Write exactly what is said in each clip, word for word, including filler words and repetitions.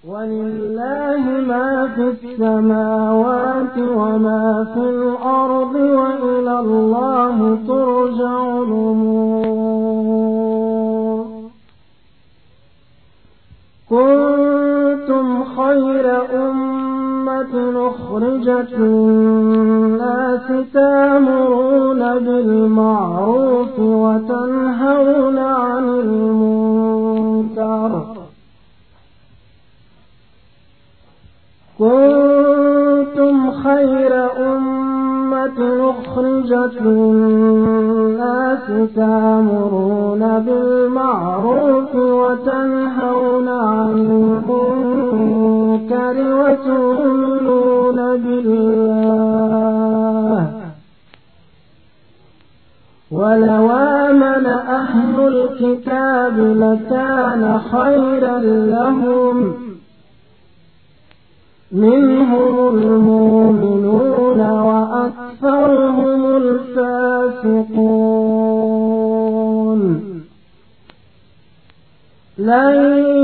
ولله ما في السماوات وما في الأرض وإلى الله ترجع الأمور. كنتم خير أمة أخرجت للناس تأمرون بالمعروف وتنهون عن المنكر كنتم خير أمة أخرجت للناس تأمرون بالمعروف وتنهون عن المنكر وتؤمنون بالله. ولو آمن أهل الكتاب لكان خيرا لهم منهم المؤمنون وأكثرهم الفاسقون. لن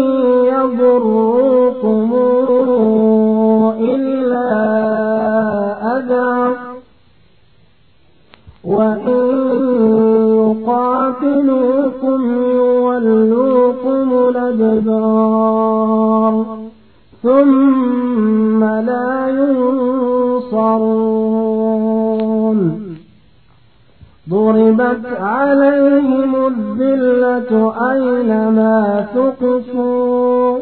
يضروكم إلا أذى وإن يقاتلوكم يولوكم الأدبار ثم لا ينصرون. ضربت عليهم الذلة أينما ثقفوا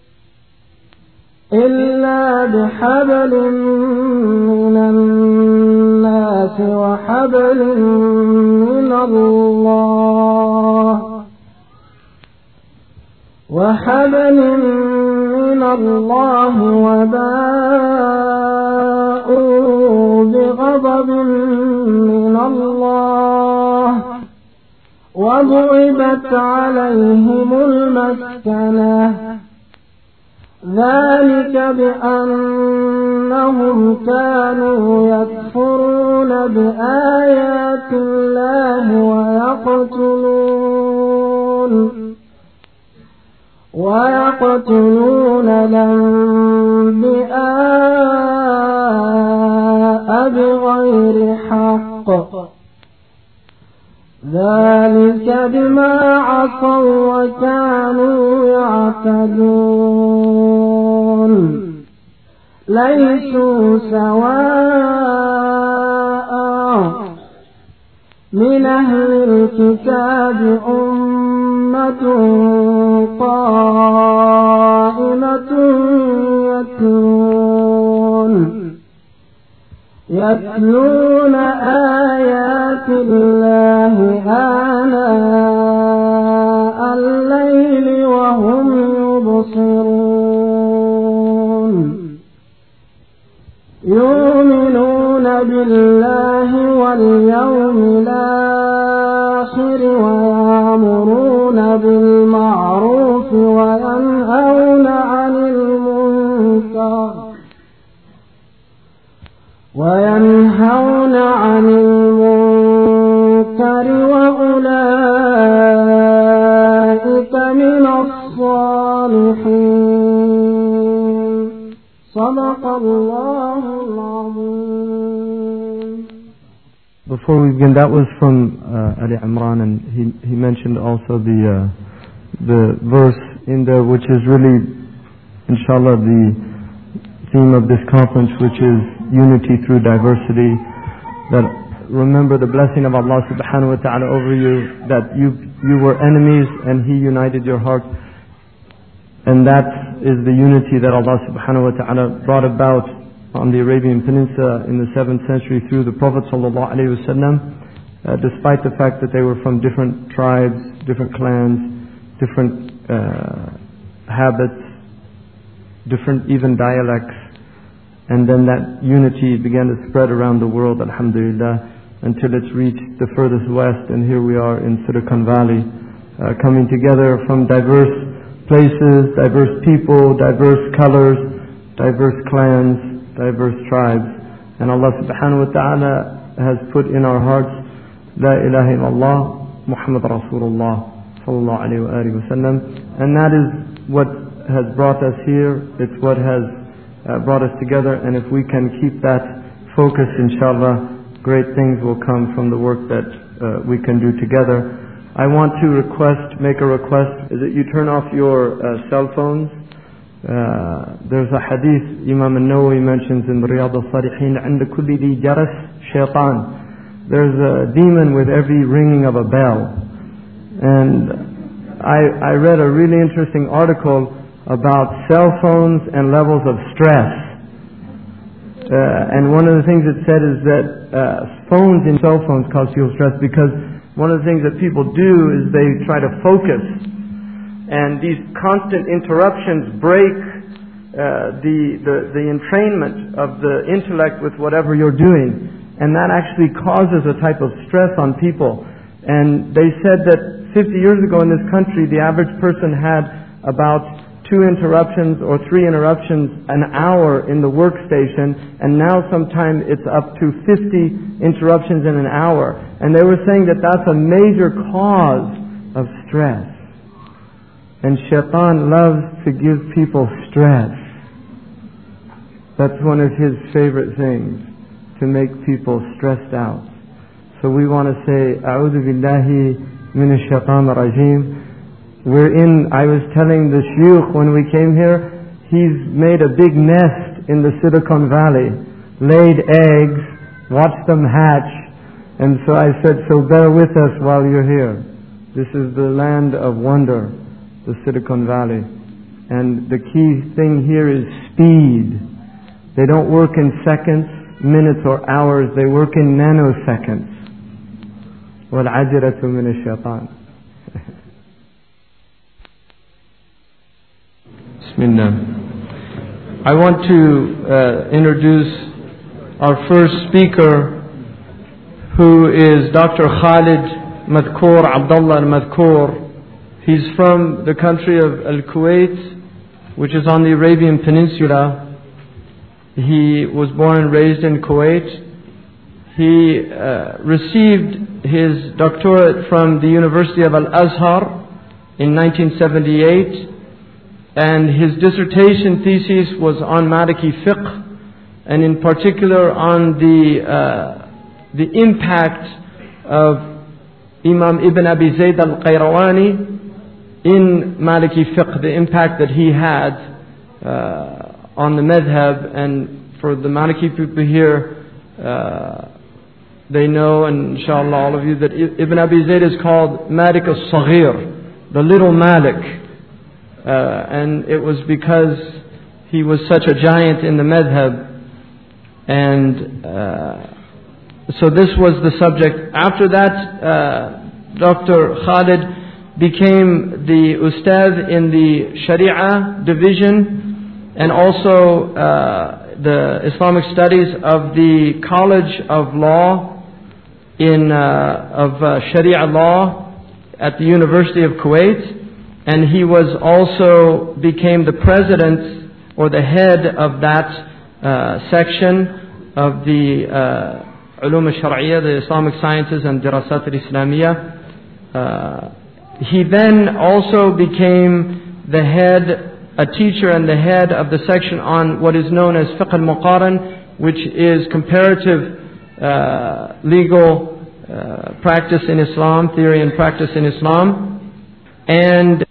إلا بحبل من الناس وحبل من الله وحبل من الله وباءوا بغضب من الله وضربت عليهم المسكنة ذلك بأنهم كانوا يكفرون بآيات الله ويقتلون ويقتلون الأنبياء بغير حق ذلك بما عصوا وكانوا يعتدون. ليسوا سواء من أهل الكتاب أمة قائمة يتلون يتلون آيات الله آناء الليل وهم يبصرون. يؤمنون بالله واليوم الآخر ويأمرون بالمعروف وينهون عن المنكر وينهون عن المنكر وأولئك من الصالحين. صدق الله العظيم. Before we begin, that was from uh, Ali Imran, and he, he mentioned also the uh, the verse in there, which is really, inshallah, the theme of this conference, which is unity through diversity. That remember the blessing of Allah subhanahu wa ta'ala over you, that you you were enemies and He united your heart, and that is the unity that Allah subhanahu wa ta'ala brought about on the Arabian Peninsula in the seventh century through the Prophet sallallahu alaihi wasallam, uh, despite the fact that they were from different tribes, different clans, different uh, habits, different even dialects, and then that unity began to spread around the world, alhamdulillah, until it's reached the furthest west, and here we are in Silicon Valley, uh, coming together from diverse places, diverse people, diverse colors, diverse clans, diverse tribes, and Allah subhanahu wa ta'ala has put in our hearts La ilaha illallah Muhammad Rasulullah sallallahu alayhi wa alihi wa sallam, and that is what has brought us here. It's what has uh, brought us together. And if we can keep that focus, inshallah, great things will come from the work that uh, we can do together. I want to request, make a request, is that you turn off your uh, cell phones. Uh, there's a hadith Imam al-Nawawi mentions in the Riyadh al-Salihin, عند كل ذي جرس شيطان. There's a demon with every ringing of a bell. And I, I read a really interesting article about cell phones and levels of stress. Uh, and one of the things it said is that uh, phones and cell phones cause people stress because one of the things that people do is they try to focus. And these constant interruptions break uh, the, the, the entrainment of the intellect with whatever you're doing. And that actually causes a type of stress on people. And they said that fifty years ago in this country, the average person had about two interruptions or three interruptions an hour in the workstation, and now sometimes it's up to fifty interruptions in an hour. And they were saying that that's a major cause of stress. And shaitan loves to give people stress. That's one of his favorite things, to make people stressed out. So we want to say, A'udhu billahi minash shaitan rajim. We're in, I was telling the shuyukh when we came here, he's made a big nest in the Silicon Valley, laid eggs, watched them hatch, and so I said, so bear with us while you're here. This is the land of wonder, the Silicon Valley. And the key thing here is speed. They don't work in seconds, minutes or hours, they work in nanoseconds. وَالْعَجِرَةُ مِنَ الشَّيْطَانِ. Bismillah. I want to uh, introduce our first speaker, who is Doctor Khalid Madkour Abdullah al-Madkour. He's from the country of Al-Kuwait, which is on the Arabian Peninsula. He was born and raised in Kuwait. He uh, received his doctorate from the University of Al-Azhar in nineteen seventy-eight, and his dissertation thesis was on Maliki fiqh, and in particular on the uh, the impact of Imam Ibn Abi Zayd al-Qayrawani in Maliki fiqh, the impact that he had uh, on the madhab. And for the Maliki people here, uh, they know, and inshallah all of you, that Ibn Abi Zayd is called Malik al-Saghir, the little Malik. Uh, and it was because he was such a giant in the madhab. And uh, so this was the subject. After that, uh, Doctor Khalid became the Ustad in the Sharia division, and also uh, the Islamic studies of the College of Law in uh, of uh, Sharia law at the University of Kuwait. And he was also became the president or the head of that uh, section of the uh, Ulum al-Shar'iyya, the Islamic Sciences and Dirasat al-Islamiyya. Uh, he then also became the head, a teacher and the head of the section on what is known as Fiqh al-Muqaran, which is comparative uh, legal uh, practice in Islam, theory and practice in Islam. And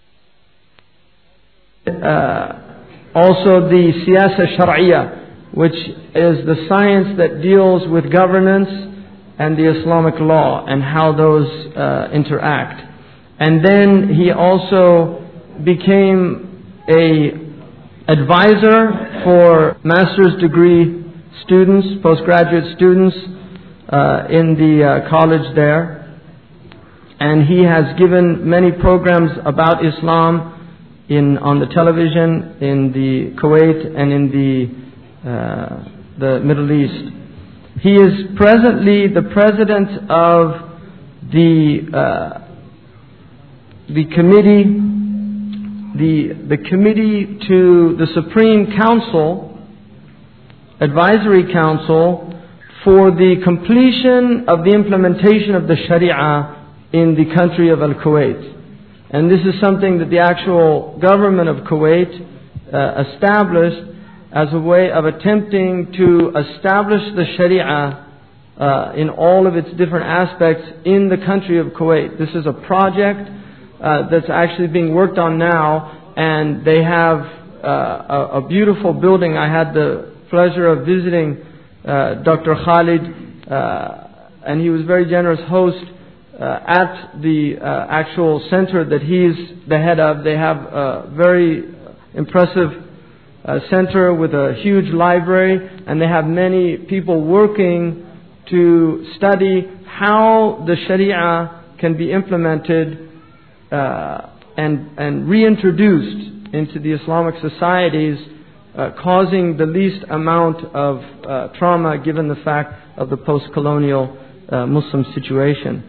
uh, also the Siyasa Shar'iyya, which is the science that deals with governance and the Islamic law and how those uh, interact. And then he also became a advisor for master's degree students, postgraduate students uh, in the uh, college there. And he has given many programs about Islam in on the television in the Kuwait and in the uh, the Middle East. He is presently the president of the uh, the committee, the the committee to the Supreme Council, Advisory Council, for the completion of the implementation of the Sharia in the country of Al-Kuwait. And this is something that the actual government of Kuwait uh, established as a way of attempting to establish the Sharia uh, in all of its different aspects in the country of Kuwait. This is a project uh, that's actually being worked on now, and they have uh, a, a beautiful building. I had the pleasure of visiting uh, Doctor Khalid, uh, and he was a very generous host uh, at the uh, actual center that he's the head of. They have a very impressive uh, center with a huge library, and they have many people working to study how the Sharia can be implemented uh, and, and reintroduced into the Islamic societies, uh, causing the least amount of uh, trauma given the fact of the post-colonial uh, Muslim situation.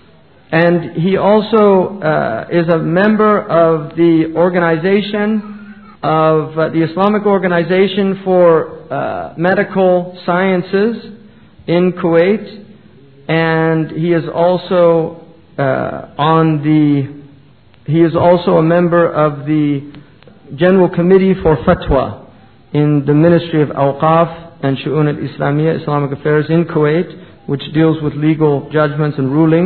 And he also uh, is a member of the organization of uh, the Islamic Organization for uh, Medical Sciences in Kuwait, and he is also uh, on the he is also a member of the General Committee for Fatwa in the Ministry of Awqaf and Shu'un al-Islamiyya, Islamic Affairs in Kuwait, which deals with legal judgments and rulings.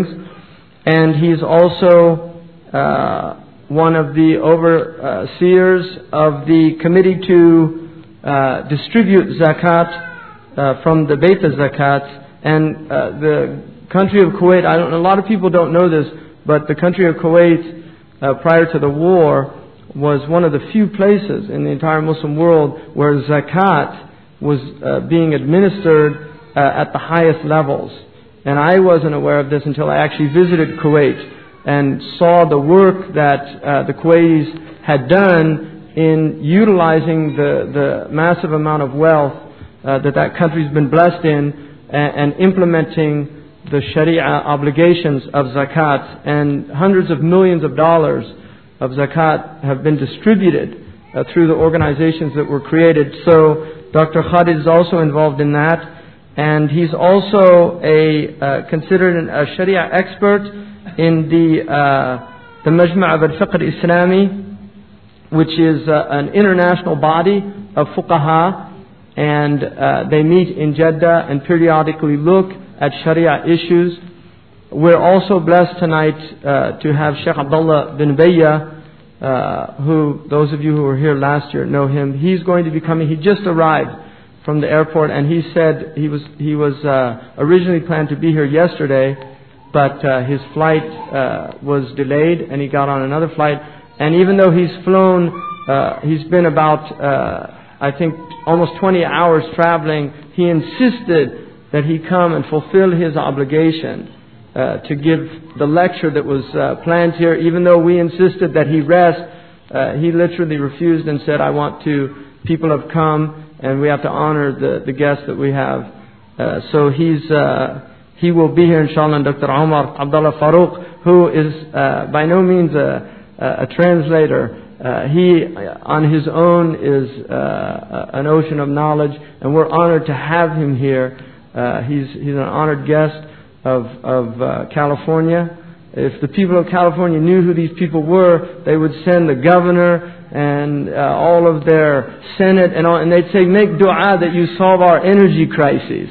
And he is also uh, one of the overseers of the committee to uh, distribute zakat uh, from the Bayt al-Zakat. And uh, the country of Kuwait, I don't, a lot of people don't know this, but the country of Kuwait uh, prior to the war was one of the few places in the entire Muslim world where zakat was uh, being administered uh, at the highest levels. And I wasn't aware of this until I actually visited Kuwait and saw the work that uh, the Kuwaitis had done in utilizing the, the massive amount of wealth uh, that that country's been blessed in, and, and implementing the Sharia obligations of zakat. And hundreds of millions of dollars of zakat have been distributed uh, through the organizations that were created. So Doctor Khalid is also involved in that. And he's also a uh, considered a Sharia expert in the uh, the Majma' al-Fiqh al-Islami, which is uh, an international body of fuqaha, and uh, they meet in Jeddah and periodically look at Sharia issues. We're also blessed tonight uh, to have Sheikh Abdullah bin Bayya, uh, who those of you who were here last year know him. He's going to be coming. He just arrived from the airport, and he said he was he was uh, originally planned to be here yesterday, but uh, his flight uh, was delayed, and he got on another flight. And even though he's flown, uh, he's been about uh, I think almost twenty hours traveling. He insisted that he come and fulfill his obligation uh, to give the lecture that was uh, planned here. Even though we insisted that he rest, uh, he literally refused and said, "I want to. People have come, and we have to honor the, the guests that we have." Uh, so he's uh, he will be here, inshallah. And Doctor Omar Abdullah Farooq, who is uh, by no means a, a translator, uh, he on his own is uh, an ocean of knowledge, and we're honored to have him here. Uh, he's he's an honored guest of of uh, California. If the people of California knew who these people were, they would send the governor and uh, all of their Senate and all, and they'd say, "Make dua that you solve our energy crises."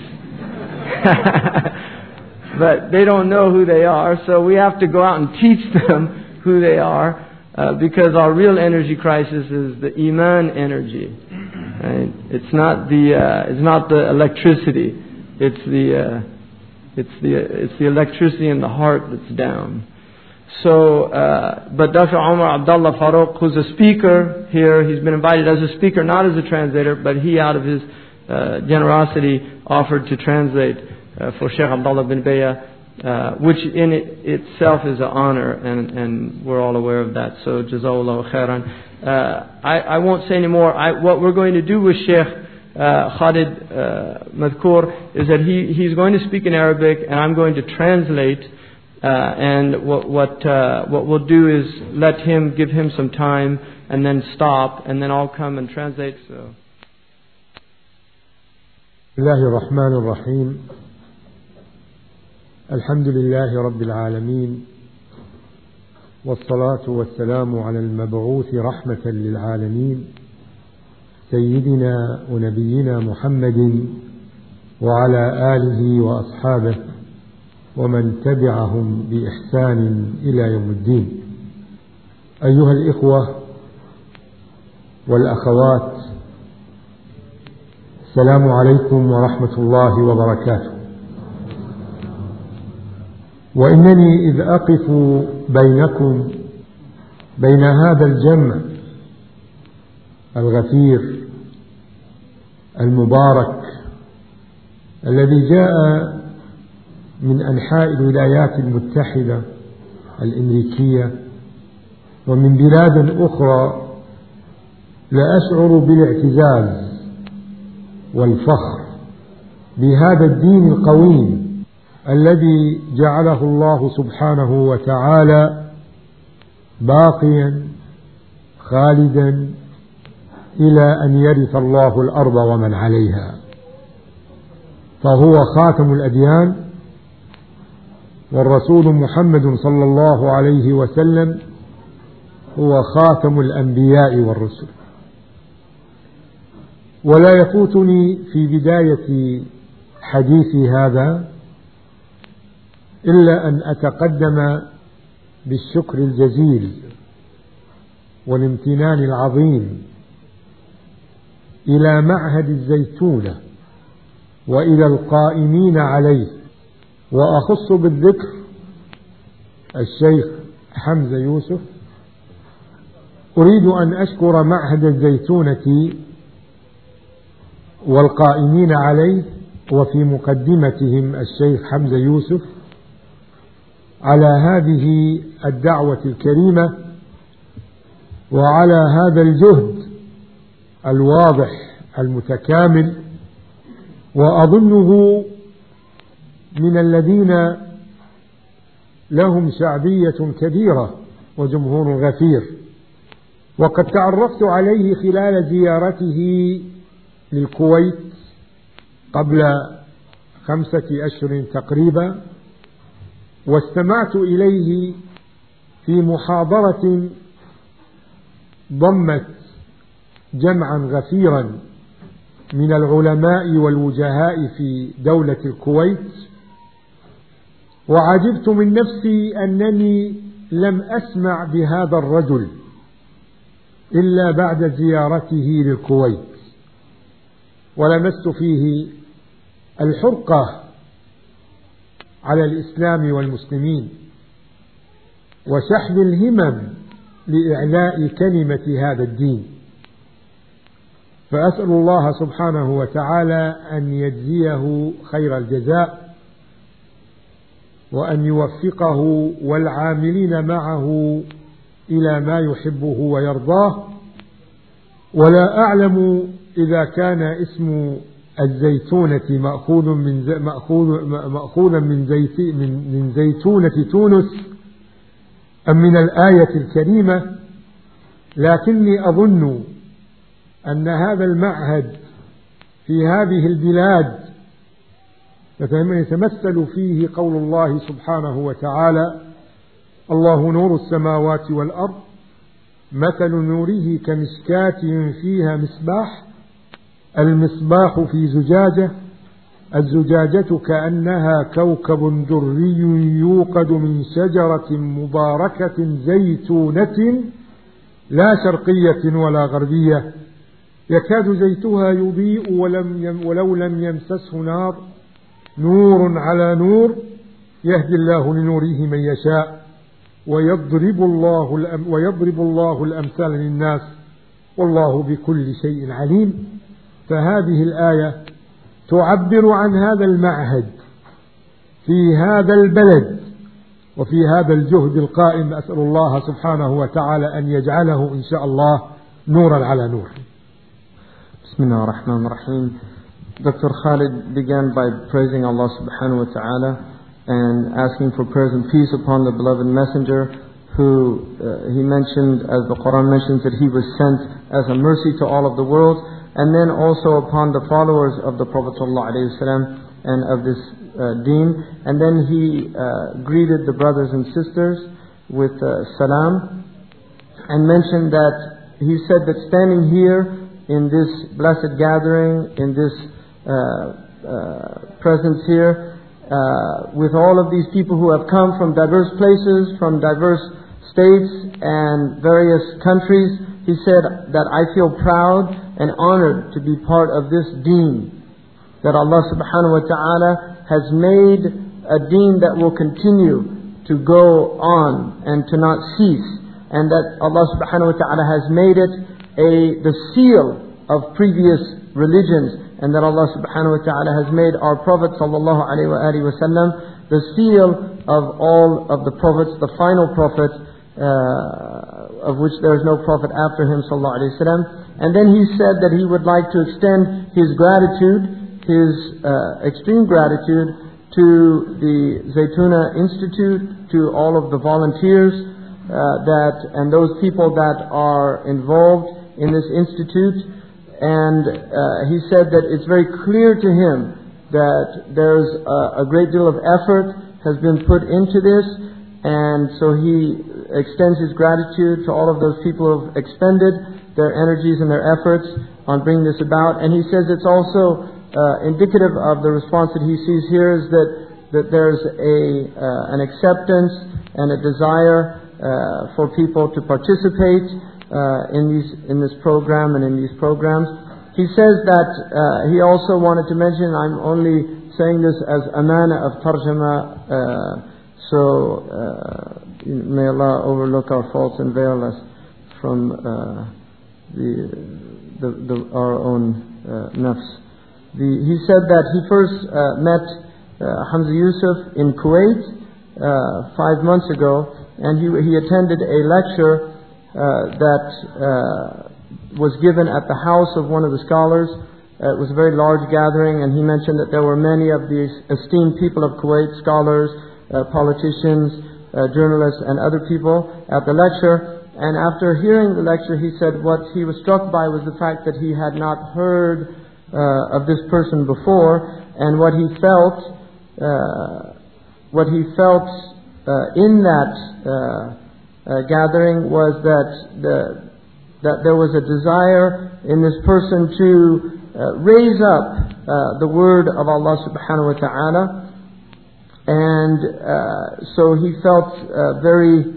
But they don't know who they are, so we have to go out and teach them who they are, uh, because our real energy crisis is the iman energy. Right? It's not the uh, it's not the electricity. It's the uh, it's the it's the electricity in the heart that's down. So, uh, but Doctor Omar Abdullah Farooq, who's a speaker here, he's been invited as a speaker, not as a translator, but he, out of his uh, generosity, offered to translate uh, for Sheikh Abdullah bin Bayya, uh, which in it itself is an honor, and, and we're all aware of that. So, Jazakallahu khairan. Uh, I, I won't say any more. I, what we're going to do with Sheikh uh, Khalid uh, Madhkur is that he, he's going to speak in Arabic, and I'm going to translate. Uh, and what what, uh, what we'll do is let him, give him some time, and then stop, and then I'll come and translate. So. الله الرحمن الرحيم الحمد لله رب العالمين والصلاة والسلام على المبعوث رحمة للعالمين سيدنا ونبينا محمد وعلى آله وأصحابه ومن تبعهم بإحسان إلى يوم الدين. أيها الإخوة والأخوات، السلام عليكم ورحمة الله وبركاته. وإنني إذ أقف بينكم بين هذا الجمع الغفير المبارك الذي جاء من أنحاء الولايات المتحدة الأمريكية ومن بلاد أخرى، لا أشعر بالاعتزاز والفخر بهذا الدين القويم الذي جعله الله سبحانه وتعالى باقيا خالدا إلى أن يرث الله الأرض ومن عليها، فهو خاتم الأديان، والرسول محمد صلى الله عليه وسلم هو خاتم الأنبياء والرسل. ولا يفوتني في بداية حديثي هذا إلا أن أتقدم بالشكر الجزيل والامتنان العظيم إلى معهد الزيتونة وإلى القائمين عليه، وأخص بالذكر الشيخ حمزة يوسف. أريد أن أشكر معهد الزيتونة والقائمين عليه وفي مقدمتهم الشيخ حمزة يوسف على هذه الدعوة الكريمة وعلى هذا الجهد الواضح المتكامل. وأظنه من الذين لهم شعبية كبيرة وجمهور غفير، وقد تعرفت عليه خلال زيارته للكويت قبل خمسة أشهر تقريبا، واستمعت إليه في محاضرة ضمت جمعا غفيرا من العلماء والوجهاء في دولة الكويت، وعجبت من نفسي أنني لم أسمع بهذا الرجل إلا بعد زيارته للكويت، ولمست فيه الحرقة على الإسلام والمسلمين وشحذ الهمم لإعلاء كلمة هذا الدين. فأسأل الله سبحانه وتعالى أن يجزيه خير الجزاء، وأن يوفقه والعاملين معه إلى ما يحبه ويرضاه. ولا أعلم إذا كان اسم الزيتونة مأخوذ من مأخوذ مأخوذا من زيت من من زيتونة تونس أم من الآية الكريمة، لكني أظن أن هذا المعهد في هذه البلاد يتمثل فيه قول الله سبحانه وتعالى: الله نور السماوات والأرض مثل نوره كمشكاة فيها مصباح، المصباح في زجاجة، الزجاجة كأنها كوكب دري يوقد من شجرة مباركة زيتونة لا شرقية ولا غربية يكاد زيتها يضيء ولم ولو لم يمسسه نار، نور على نور يهدي الله لنوره من يشاء ويضرب الله ويضرب الله الأمثال للناس والله بكل شيء عليم. فهذه الآية تعبر عن هذا المعهد في هذا البلد وفي هذا الجهد القائم. أسأل الله سبحانه وتعالى أن يجعله إن شاء الله نورا على نور. Bismillah ar-Rahman ar-Rahim. Doctor Khalid began by praising Allah subhanahu wa ta'ala and asking for prayers and peace upon the beloved messenger, who uh, he mentioned, as the Quran mentions, that he was sent as a mercy to all of the world, and then also upon the followers of the Prophet sallallahu alaihi wasallam and of this uh, deen. And then he uh, greeted the brothers and sisters with uh, salam, and mentioned that he said that standing here in this blessed gathering, in this uh, uh, presence here, uh, with all of these people who have come from diverse places, from diverse states and various countries, he said that I feel proud and honored to be part of this deen, that Allah subhanahu wa ta'ala has made a deen that will continue to go on and to not cease, and that Allah subhanahu wa ta'ala has made it a the seal of previous religions, and that Allah subhanahu wa ta'ala has made our Prophet sallallahu alaihi wasallam the seal of all of the prophets, the final prophet, uh, of which there is no prophet after him sallallahu alaihi wasallam. And then he said that he would like to extend his gratitude, his uh, extreme gratitude to the Zaytuna Institute, to all of the volunteers uh, that and those people that are involved in this institute. And uh, he said that it's very clear to him that there's a, a great deal of effort has been put into this, and so he extends his gratitude to all of those people who have expended their energies and their efforts on bringing this about. And he says it's also uh, indicative of the response that he sees here is that, that there's a uh, an acceptance and a desire uh, for people to participate uh, in these in this program and in these programs. He says that uh, he also wanted to mention, I'm only saying this as amana of tarjama, uh, so uh, may Allah overlook our faults and veil us from uh, the, the, the our own uh, nafs. The, he said that he first uh, met uh, Hamza Yusuf in Kuwait uh, five months ago, and he, he attended a lecture uh, that uh, was given at the house of one of the scholars. Uh, it was a very large gathering, and he mentioned that there were many of the esteemed people of Kuwait, scholars, uh, politicians, uh, journalists, and other people at the lecture. And after hearing the lecture, he said what he was struck by was the fact that he had not heard uh, of this person before, and what he felt, uh, what he felt uh, in that uh, uh, gathering was that the that there was a desire in this person to uh, raise up uh, the word of Allah subhanahu wa ta'ala, and uh, so he felt uh, very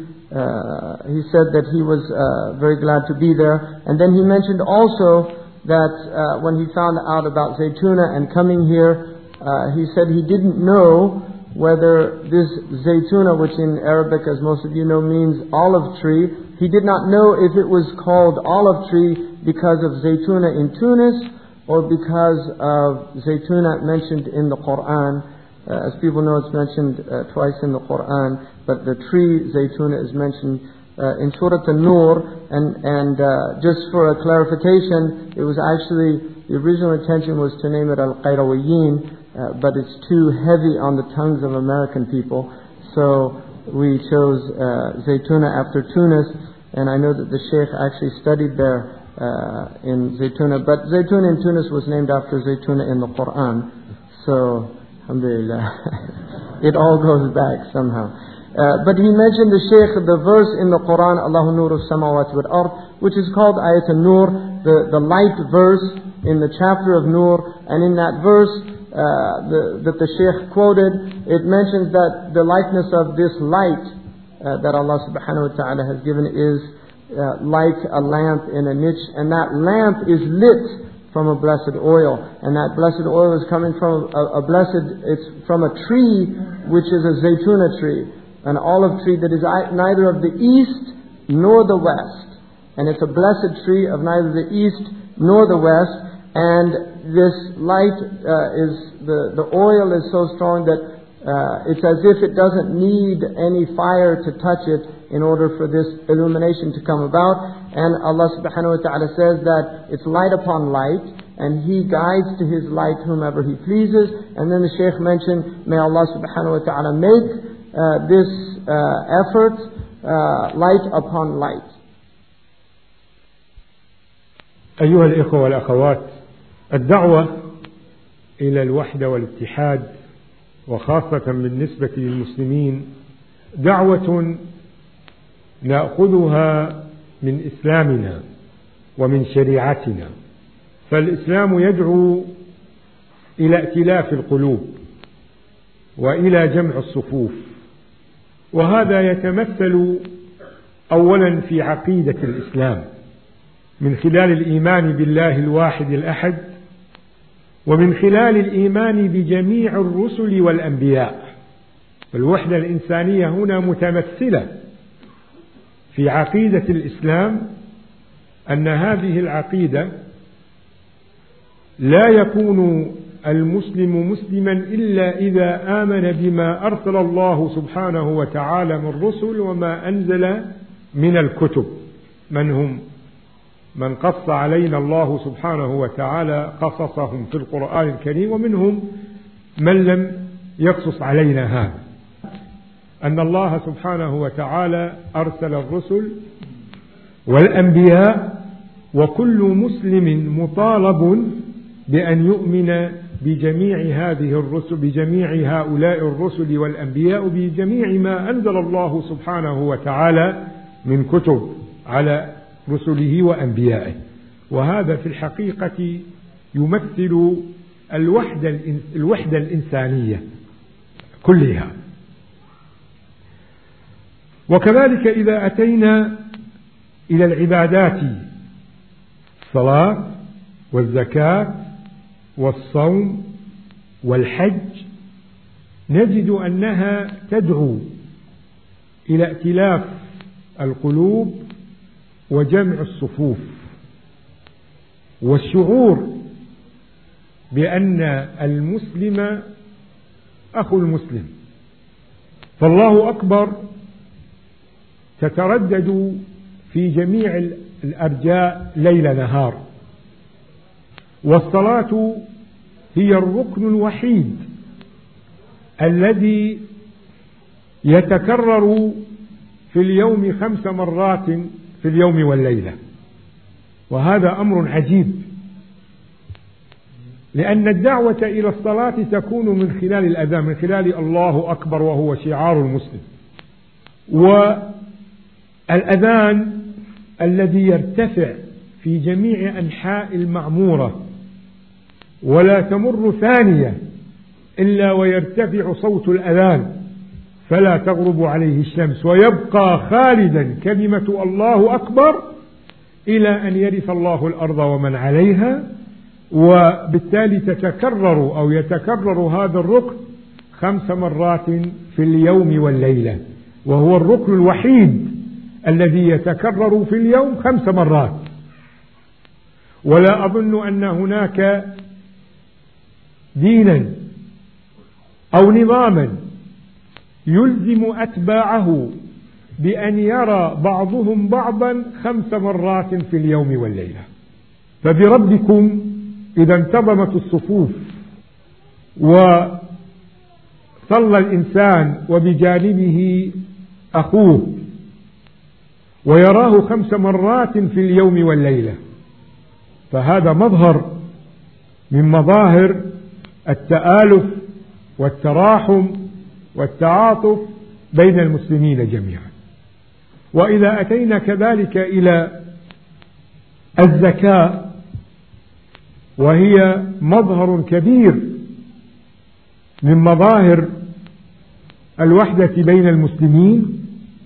uh, he said that he was uh, very glad to be there. And then he mentioned also that uh, when he found out about Zaytuna and coming here, uh, he said he didn't know whether this Zaytuna, which in Arabic, as most of you know, means olive tree, he did not know if it was called olive tree because of Zaytuna in Tunis or because of Zaytuna mentioned in the Quran. Uh, as people know, it's mentioned uh, twice in the Quran, but the tree Zaytuna is mentioned uh, in Surah An-Nur. And, and uh, just for a clarification, it was actually, the original intention was to name it Al-Qayrawiyyin, uh, but it's too heavy on the tongues of American people. So we chose uh, Zaytuna after Tunis. And I know that the Sheikh actually studied there uh, in Zaytuna. But Zaytuna in Tunis was named after Zaytuna in the Quran. So, alhamdulillah, it all goes back somehow. Uh, but he mentioned the Sheikh, the verse in the Quran, Allahu Nuru Samawati wal Ard, which is called Ayat An-Nur, the, the light verse in the chapter of Nur. And in that verse uh, the, that the Sheikh quoted, it mentions that the likeness of this light Uh, that Allah subhanahu wa ta'ala has given is uh, like a lamp in a niche, and that lamp is lit from a blessed oil, and that blessed oil is coming from a, a blessed, it's from a tree which is a Zaytuna tree, an olive tree that is neither of the east nor the west, and it's a blessed tree of neither the east nor the west. And this light uh, is the, the oil is so strong that Uh, it's as if it doesn't need any fire to touch it in order for this illumination to come about. And Allah subhanahu wa ta'ala says that it's light upon light, and He guides to His light whomever He pleases. And then the Shaykh mentioned, may Allah subhanahu wa ta'ala make uh, this uh, effort uh, light upon light. أيها الإخوة والأخوات، الدعوة إلى الوحدة والاتحاد، وخاصة بالنسبة للمسلمين، دعوة نأخذها من إسلامنا ومن شريعتنا. فالإسلام يدعو إلى ائتلاف القلوب وإلى جمع الصفوف، وهذا يتمثل أولا في عقيدة الإسلام من خلال الإيمان بالله الواحد الأحد، ومن خلال الإيمان بجميع الرسل والأنبياء. الوحدة الإنسانية هنا متمثلة في عقيدة الإسلام، أن هذه العقيدة لا يكون المسلم مسلما إلا إذا آمن بما أرسل الله سبحانه وتعالى من رسل وما أنزل من الكتب. من هم؟ من قص علينا الله سبحانه وتعالى قصصهم في القرآن الكريم، ومنهم من لم يقصص علينا هذا. أن الله سبحانه وتعالى أرسل الرسل والأنبياء، وكل مسلم مطالب بأن يؤمن بجميع هذه الرسل، بجميع هؤلاء الرسل والأنبياء، بجميع ما أنزل الله سبحانه وتعالى من كتب على رسله وأنبيائه. وهذا في الحقيقة يمثل الوحدة الوحدة الإنسانية كلها. وكذلك إذا أتينا إلى العبادات، الصلاة والزكاة والصوم والحج، نجد أنها تدعو إلى ائتلاف القلوب وجمع الصفوف، والشعور بأن المسلم أخو المسلم. فالله أكبر تتردد في جميع الأرجاء ليل نهار، والصلاة هي الركن الوحيد الذي يتكرر في اليوم خمس مرات في اليوم والليلة. وهذا أمر عجيب، لأن الدعوة إلى الصلاة تكون من خلال الأذان، من خلال الله أكبر وهو شعار المسلم. والأذان الذي يرتفع في جميع أنحاء المعمورة، ولا تمر ثانية إلا ويرتفع صوت الأذان فلا تغرب عليه الشمس، ويبقى خالدا كلمة الله أكبر إلى أن يرث الله الأرض ومن عليها. وبالتالي تتكرر أو يتكرر هذا الركن خمس مرات في اليوم والليلة، وهو الركن الوحيد الذي يتكرر في اليوم خمس مرات. ولا أظن أن هناك دينا أو نظاما يلزم أتباعه بأن يرى بعضهم بعضا خمس مرات في اليوم والليلة. فبربكم إذا انتظمت الصفوف وصلى الإنسان وبجانبه أخوه ويراه خمس مرات في اليوم والليلة، فهذا مظهر من مظاهر التآلف والتراحم والتعاطف بين المسلمين جميعا. وإذا أتينا كذلك إلى الزكاة، وهي مظهر كبير من مظاهر الوحدة بين المسلمين،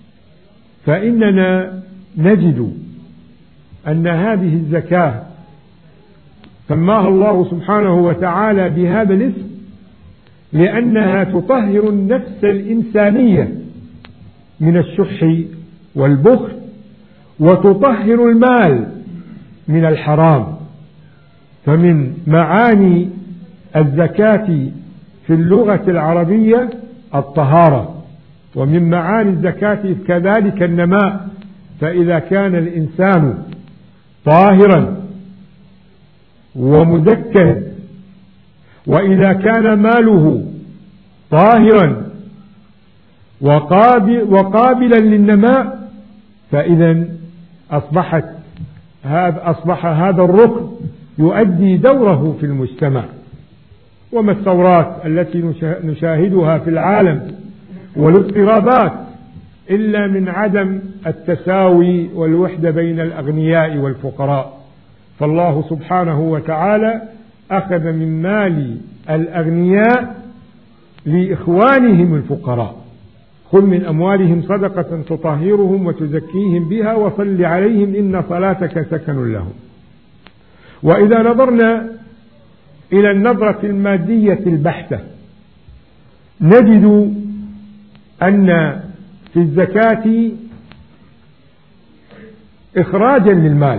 فإننا نجد أن هذه الزكاة سماها الله سبحانه وتعالى بهذا الاسم لأنها تطهر النفس الإنسانية من الشح والبخل، وتطهر المال من الحرام. فمن معاني الزكاة في اللغة العربية الطهارة، ومن معاني الزكاة كذلك النماء. فإذا كان الإنسان طاهرا ومزكى، وإذا كان ماله طاهرا وقابلا للنماء، فإذا أصبحت هذا أصبح هذا الركن يؤدي دوره في المجتمع. وما الثورات التي نشاهدها في العالم والاضطرابات إلا من عدم التساوي والوحدة بين الأغنياء والفقراء. فالله سبحانه وتعالى أخذ من مال الأغنياء لإخوانهم الفقراء: خذ من أموالهم صدقة تطهرهم وتزكيهم بها وصل عليهم إن صلاتك سكن لهم. وإذا نظرنا إلى النظرة المادية البحتة نجد أن في الزكاة إخراجا للمال،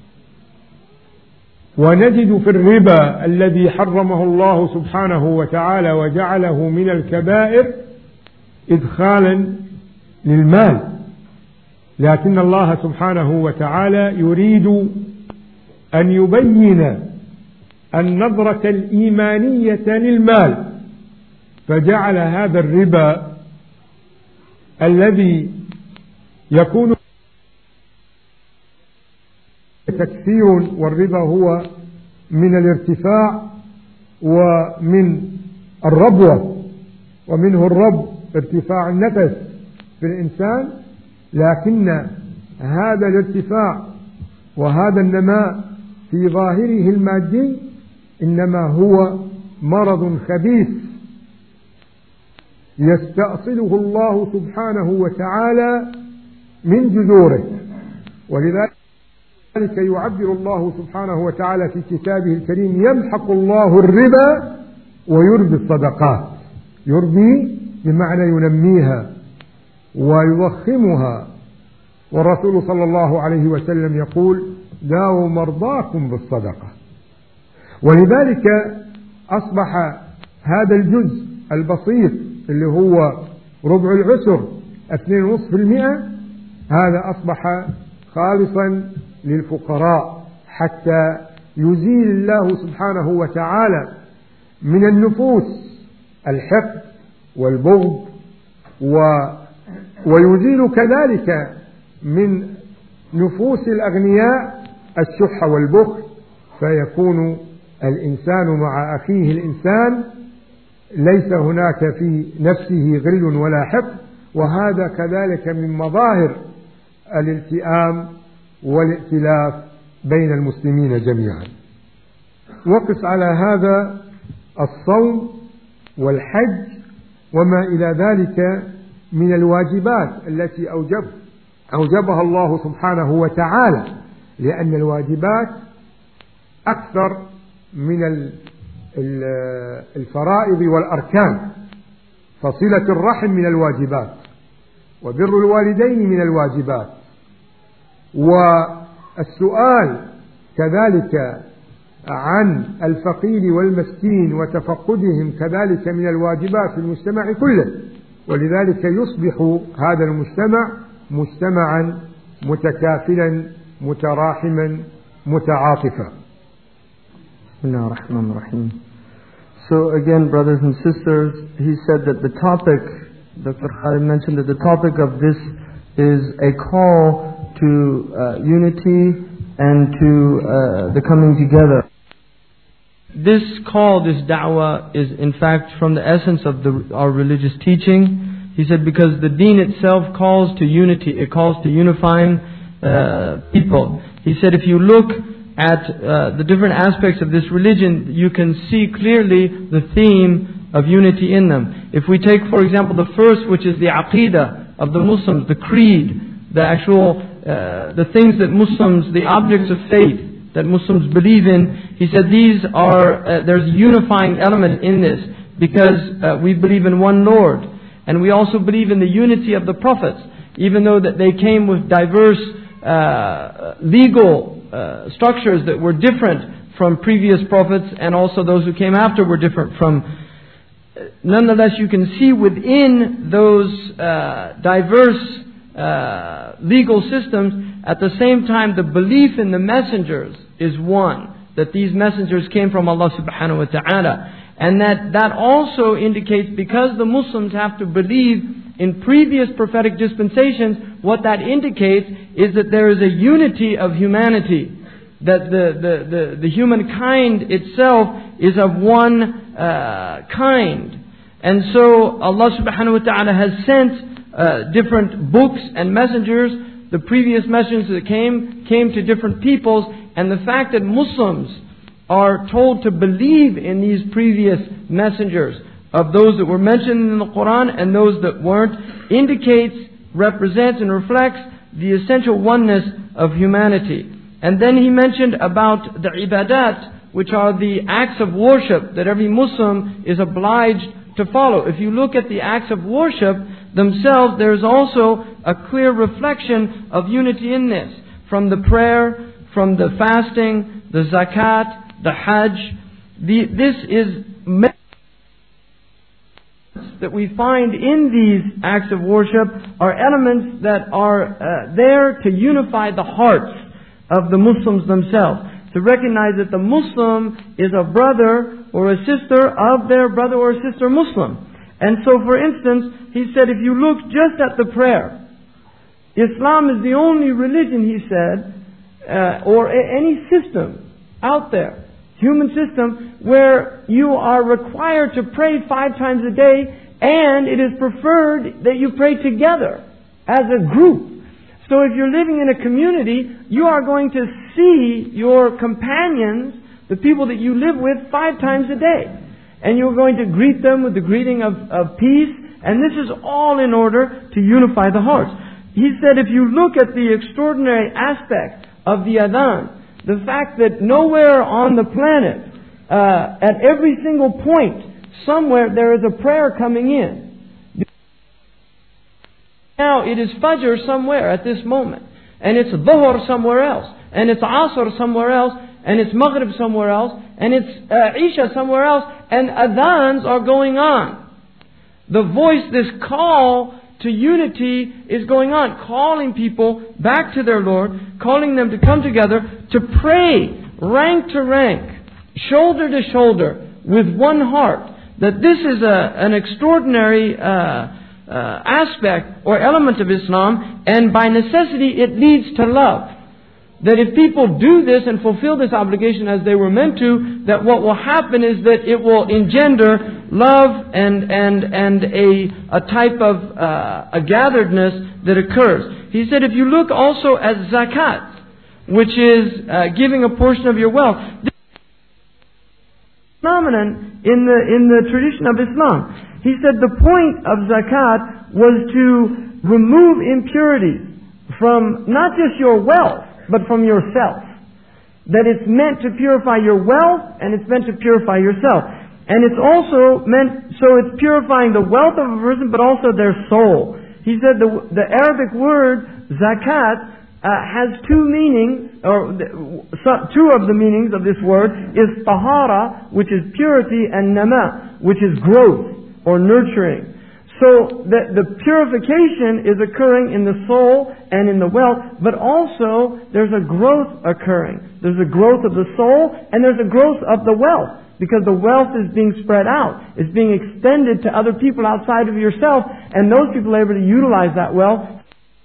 ونجد في الربا الذي حرمه الله سبحانه وتعالى وجعله من الكبائر إدخالا للمال. لكن الله سبحانه وتعالى يريد أن يبين النظرة الإيمانية للمال، فجعل هذا الربا الذي يكون تكثير، والربا هو من الارتفاع ومن الربوة، ومنه الرب ارتفاع النفس في الإنسان، لكن هذا الارتفاع وهذا النماء في ظاهره المادي إنما هو مرض خبيث يستأصله الله سبحانه وتعالى من جذوره. ولذلك يعبر الله سبحانه وتعالى في كتابه الكريم: يمحق الله الربا ويربي الصدقات. يربي بمعنى ينميها ويضخمها. والرسول صلى الله عليه وسلم يقول: داووا مرضاكم بالصدقة. ولذلك أصبح هذا الجزء البسيط اللي هو ربع العشر اثنين ونصف المئة، هذا أصبح خالصا للفقراء حتى يزيل الله سبحانه وتعالى من النفوس الحقد والبغض، و ويزيل كذلك من نفوس الأغنياء الشح والبخل، فيكون الإنسان مع أخيه الإنسان ليس هناك في نفسه غل ولا حقد. وهذا كذلك من مظاهر الالتئام والائتلاف بين المسلمين جميعا. وقس على هذا الصوم والحج وما إلى ذلك من الواجبات التي أوجب أوجبها الله سبحانه وتعالى، لأن الواجبات أكثر من الفرائض والأركان. فصلة الرحم من الواجبات، وبر الوالدين من الواجبات، والسؤال كذلك عن الفقير والمسكين وتفقدهم كذلك من الواجبات في المجتمع كله. ولذلك يصبح هذا المجتمع مجتمعا متكافلا متراحما متعاطفا. So again, brothers and sisters, he said that the topic, Doctor Khalid mentioned that the topic of this is a call to uh, unity and to uh, the coming together. This call, this da'wah, is in fact from the essence of the, our religious teaching. He said because the deen itself calls to unity, it calls to unifying uh, people. He said if you look at uh, the different aspects of this religion, you can see clearly the theme of unity in them. If we take, for example, the first, which is the aqidah of the Muslims, the creed, the actual, uh, the things that Muslims, the objects of faith that Muslims believe in, he said these are, uh, there's a unifying element in this, because uh, we believe in one Lord, and we also believe in the unity of the prophets, even though that they came with diverse uh, legal Uh, structures that were different from previous prophets, and also those who came after were different from. Nonetheless, you can see within those uh, diverse uh, legal systems, at the same time, the belief in the messengers is one, that these messengers came from Allah subhanahu wa ta'ala. And that, that also indicates, because the Muslims have to believe in previous prophetic dispensations, what that indicates is that there is a unity of humanity. That the, the, the, the humankind itself is of one uh, kind. And so Allah subhanahu wa ta'ala has sent uh, uh, different books and messengers. The previous messengers that came, came to different peoples. And the fact that Muslims are told to believe in these previous messengers, of those that were mentioned in the Quran and those that weren't, indicates, represents and reflects the essential oneness of humanity. And then he mentioned about the ibadat, which are the acts of worship that every Muslim is obliged to follow. If you look at the acts of worship themselves, there is also a clear reflection of unity in this. From the prayer, from the fasting, the zakat, the hajj. The, this is that we find in these acts of worship are elements that are uh, there to unify the hearts of the Muslims themselves. To recognize that the Muslim is a brother or a sister of their brother or sister Muslim. And so, for instance, he said, if you look just at the prayer, Islam is the only religion, he said, uh, or a- any system out there, human system, where you are required to pray five times a day, and it is preferred that you pray together as a group. So if you're living in a community, you are going to see your companions, the people that you live with, five times a day. And you're going to greet them with the greeting of, of peace. And this is all in order to unify the hearts. He said if you look at the extraordinary aspect of the adhan, the fact that nowhere on the planet, uh, at every single point, somewhere there is a prayer coming in. Now it is Fajr somewhere at this moment, and it's Dhuhr somewhere else, and it's Asr somewhere else, and it's Maghrib somewhere else, and it's uh, Isha somewhere else, and adhans are going on. The voice, this call to unity is going on, calling people back to their Lord, calling them to come together to pray rank to rank, shoulder to shoulder, with one heart. That this is a, an extraordinary uh, uh, aspect or element of Islam, and by necessity it leads to love. That if people do this and fulfill this obligation as they were meant to, that what will happen is that it will engender love and and and a a type of uh, a gatheredness that occurs. He said, if you look also at zakat, which is uh, giving a portion of your wealth, this phenomenon in the in the tradition of Islam. He said the point of zakat was to remove impurity from not just your wealth, but from yourself. That it's meant to purify your wealth, and it's meant to purify yourself. And it's also meant, so it's purifying the wealth of a person, but also their soul. He said the, the Arabic word zakat uh, has two meanings, or so, two of the meanings of this word is tahara, which is purity, and nama, which is growth or nurturing. So the, the purification is occurring in the soul and in the wealth, but also there's a growth occurring. There's a growth of the soul and there's a growth of the wealth, because the wealth is being spread out. It's being extended to other people outside of yourself, and those people are able to utilize that wealth.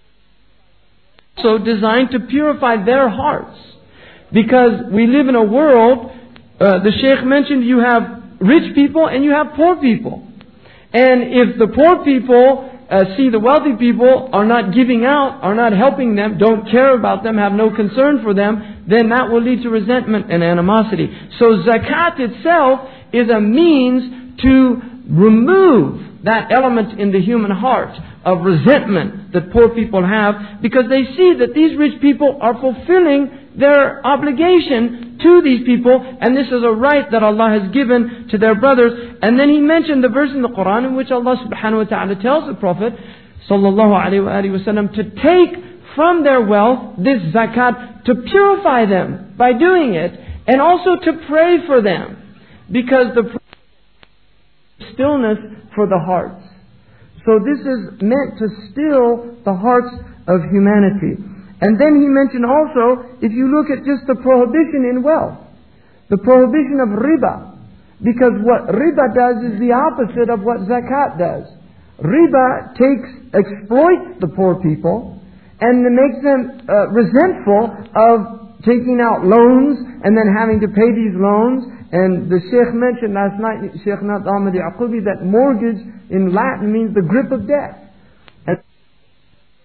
So designed to purify their hearts. Because we live in a world, uh, the Shaykh mentioned, you have rich people and you have poor people. And if the poor people uh, see the wealthy people are not giving out, are not helping them, don't care about them, have no concern for them, then that will lead to resentment and animosity. So zakat itself is a means to remove that element in the human heart of resentment that poor people have, because they see that these rich people are fulfilling their obligation to these people, and this is a right that Allah has given to their brothers. And then he mentioned the verse in the Quran in which Allah subhanahu wa ta'ala tells the Prophet sallallahu alayhi wa sallam to take from their wealth this zakat, to purify them by doing it, and also to pray for them, because the stillness for the hearts. So this is meant to still the hearts of humanity. And then he mentioned also, if you look at just the prohibition in wealth, the prohibition of riba, because what riba does is the opposite of what zakat does. Riba takes, exploits the poor people, and makes them uh, resentful of taking out loans and then having to pay these loans. And the Sheikh mentioned last night, Sheikh Nat Ahmad Yaqubi, that mortgage in Latin means the grip of death. And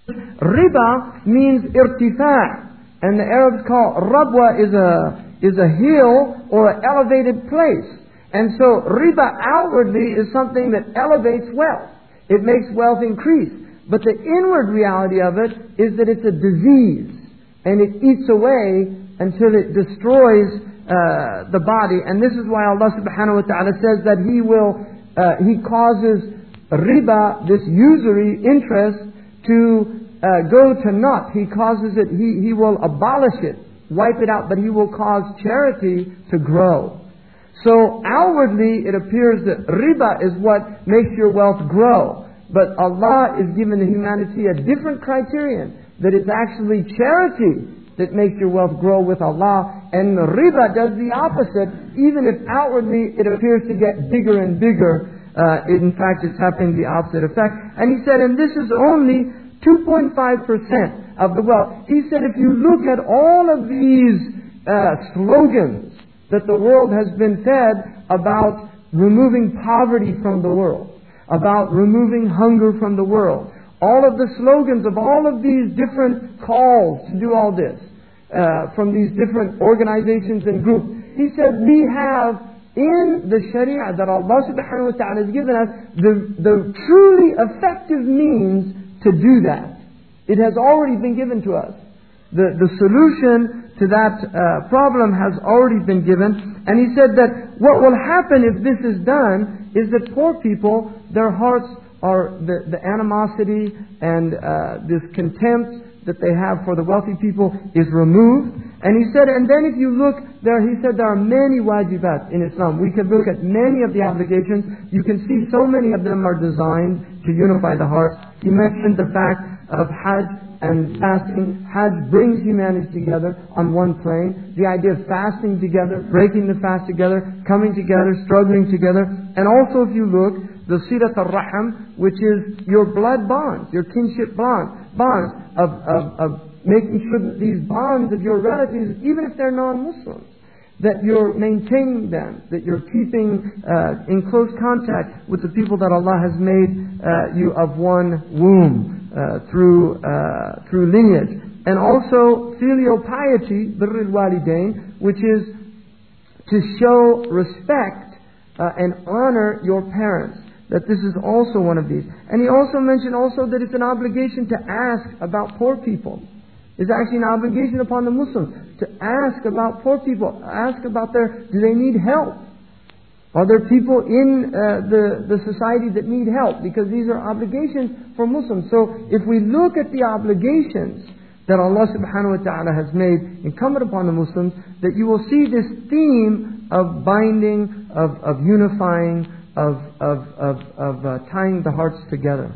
riba means irtifa', and the Arabs call rabwa is a is a hill or an elevated place. And so riba outwardly is something that elevates wealth. It makes wealth increase. But the inward reality of it is that it's a disease, and it eats away until it destroys uh, the body. And this is why Allah subhanahu wa ta'ala says that He will, uh, He causes riba, this usury interest, to uh, go to naught. He causes it, he, he will abolish it, wipe it out, but He will cause charity to grow. So outwardly it appears that riba is what makes your wealth grow. But Allah is giving humanity a different criterion, that it's actually charity that makes your wealth grow with Allah, and riba does the opposite. Even if outwardly it appears to get bigger and bigger, uh, in fact it's having the opposite effect. And He said, and this is only two point five percent of the wealth. He said, if you look at all of these uh, slogans that the world has been fed about removing poverty from the world, about removing hunger from the world, all of the slogans of all of these different calls to do all this, uh, from these different organizations and groups, He said, we have in the Sharia that Allah subhanahu wa ta'ala has given us the, the truly effective means to do that. It has already been given to us. The, the solution to that uh, problem has already been given. And He said that what will happen if this is done is that poor people, their hearts are, the, the animosity and uh, this contempt that they have for the wealthy people is removed. And He said, and then if you look there, He said there are many wajibat in Islam. We can look at many of the obligations. You can see so many of them are designed to unify the heart. He mentioned the fact of Hajj and fasting. Hajj brings humanity together on one plane. The idea of fasting together, breaking the fast together, coming together, struggling together. And also if you look, the Silat al-Raham, which is your blood bonds, your kinship bond, bonds of, of, of making sure that these bonds of your relatives, even if they're non-Muslims, that you're maintaining them, that you're keeping uh, in close contact with the people that Allah has made uh, you of one womb uh, through uh, through lineage. And also filial piety, birrul walidain, which is to show respect uh, and honor your parents. That this is also one of these. And He also mentioned also that it's an obligation to ask about poor people. It's actually an obligation upon the Muslims to ask about poor people. Ask about their, do they need help? Are there people in uh, the, the society that need help? Because these are obligations for Muslims. So if we look at the obligations that Allah subhanahu wa ta'ala has made incumbent upon the Muslims, that you will see this theme of binding, of, of unifying, of, of, of, of uh, tying the hearts together.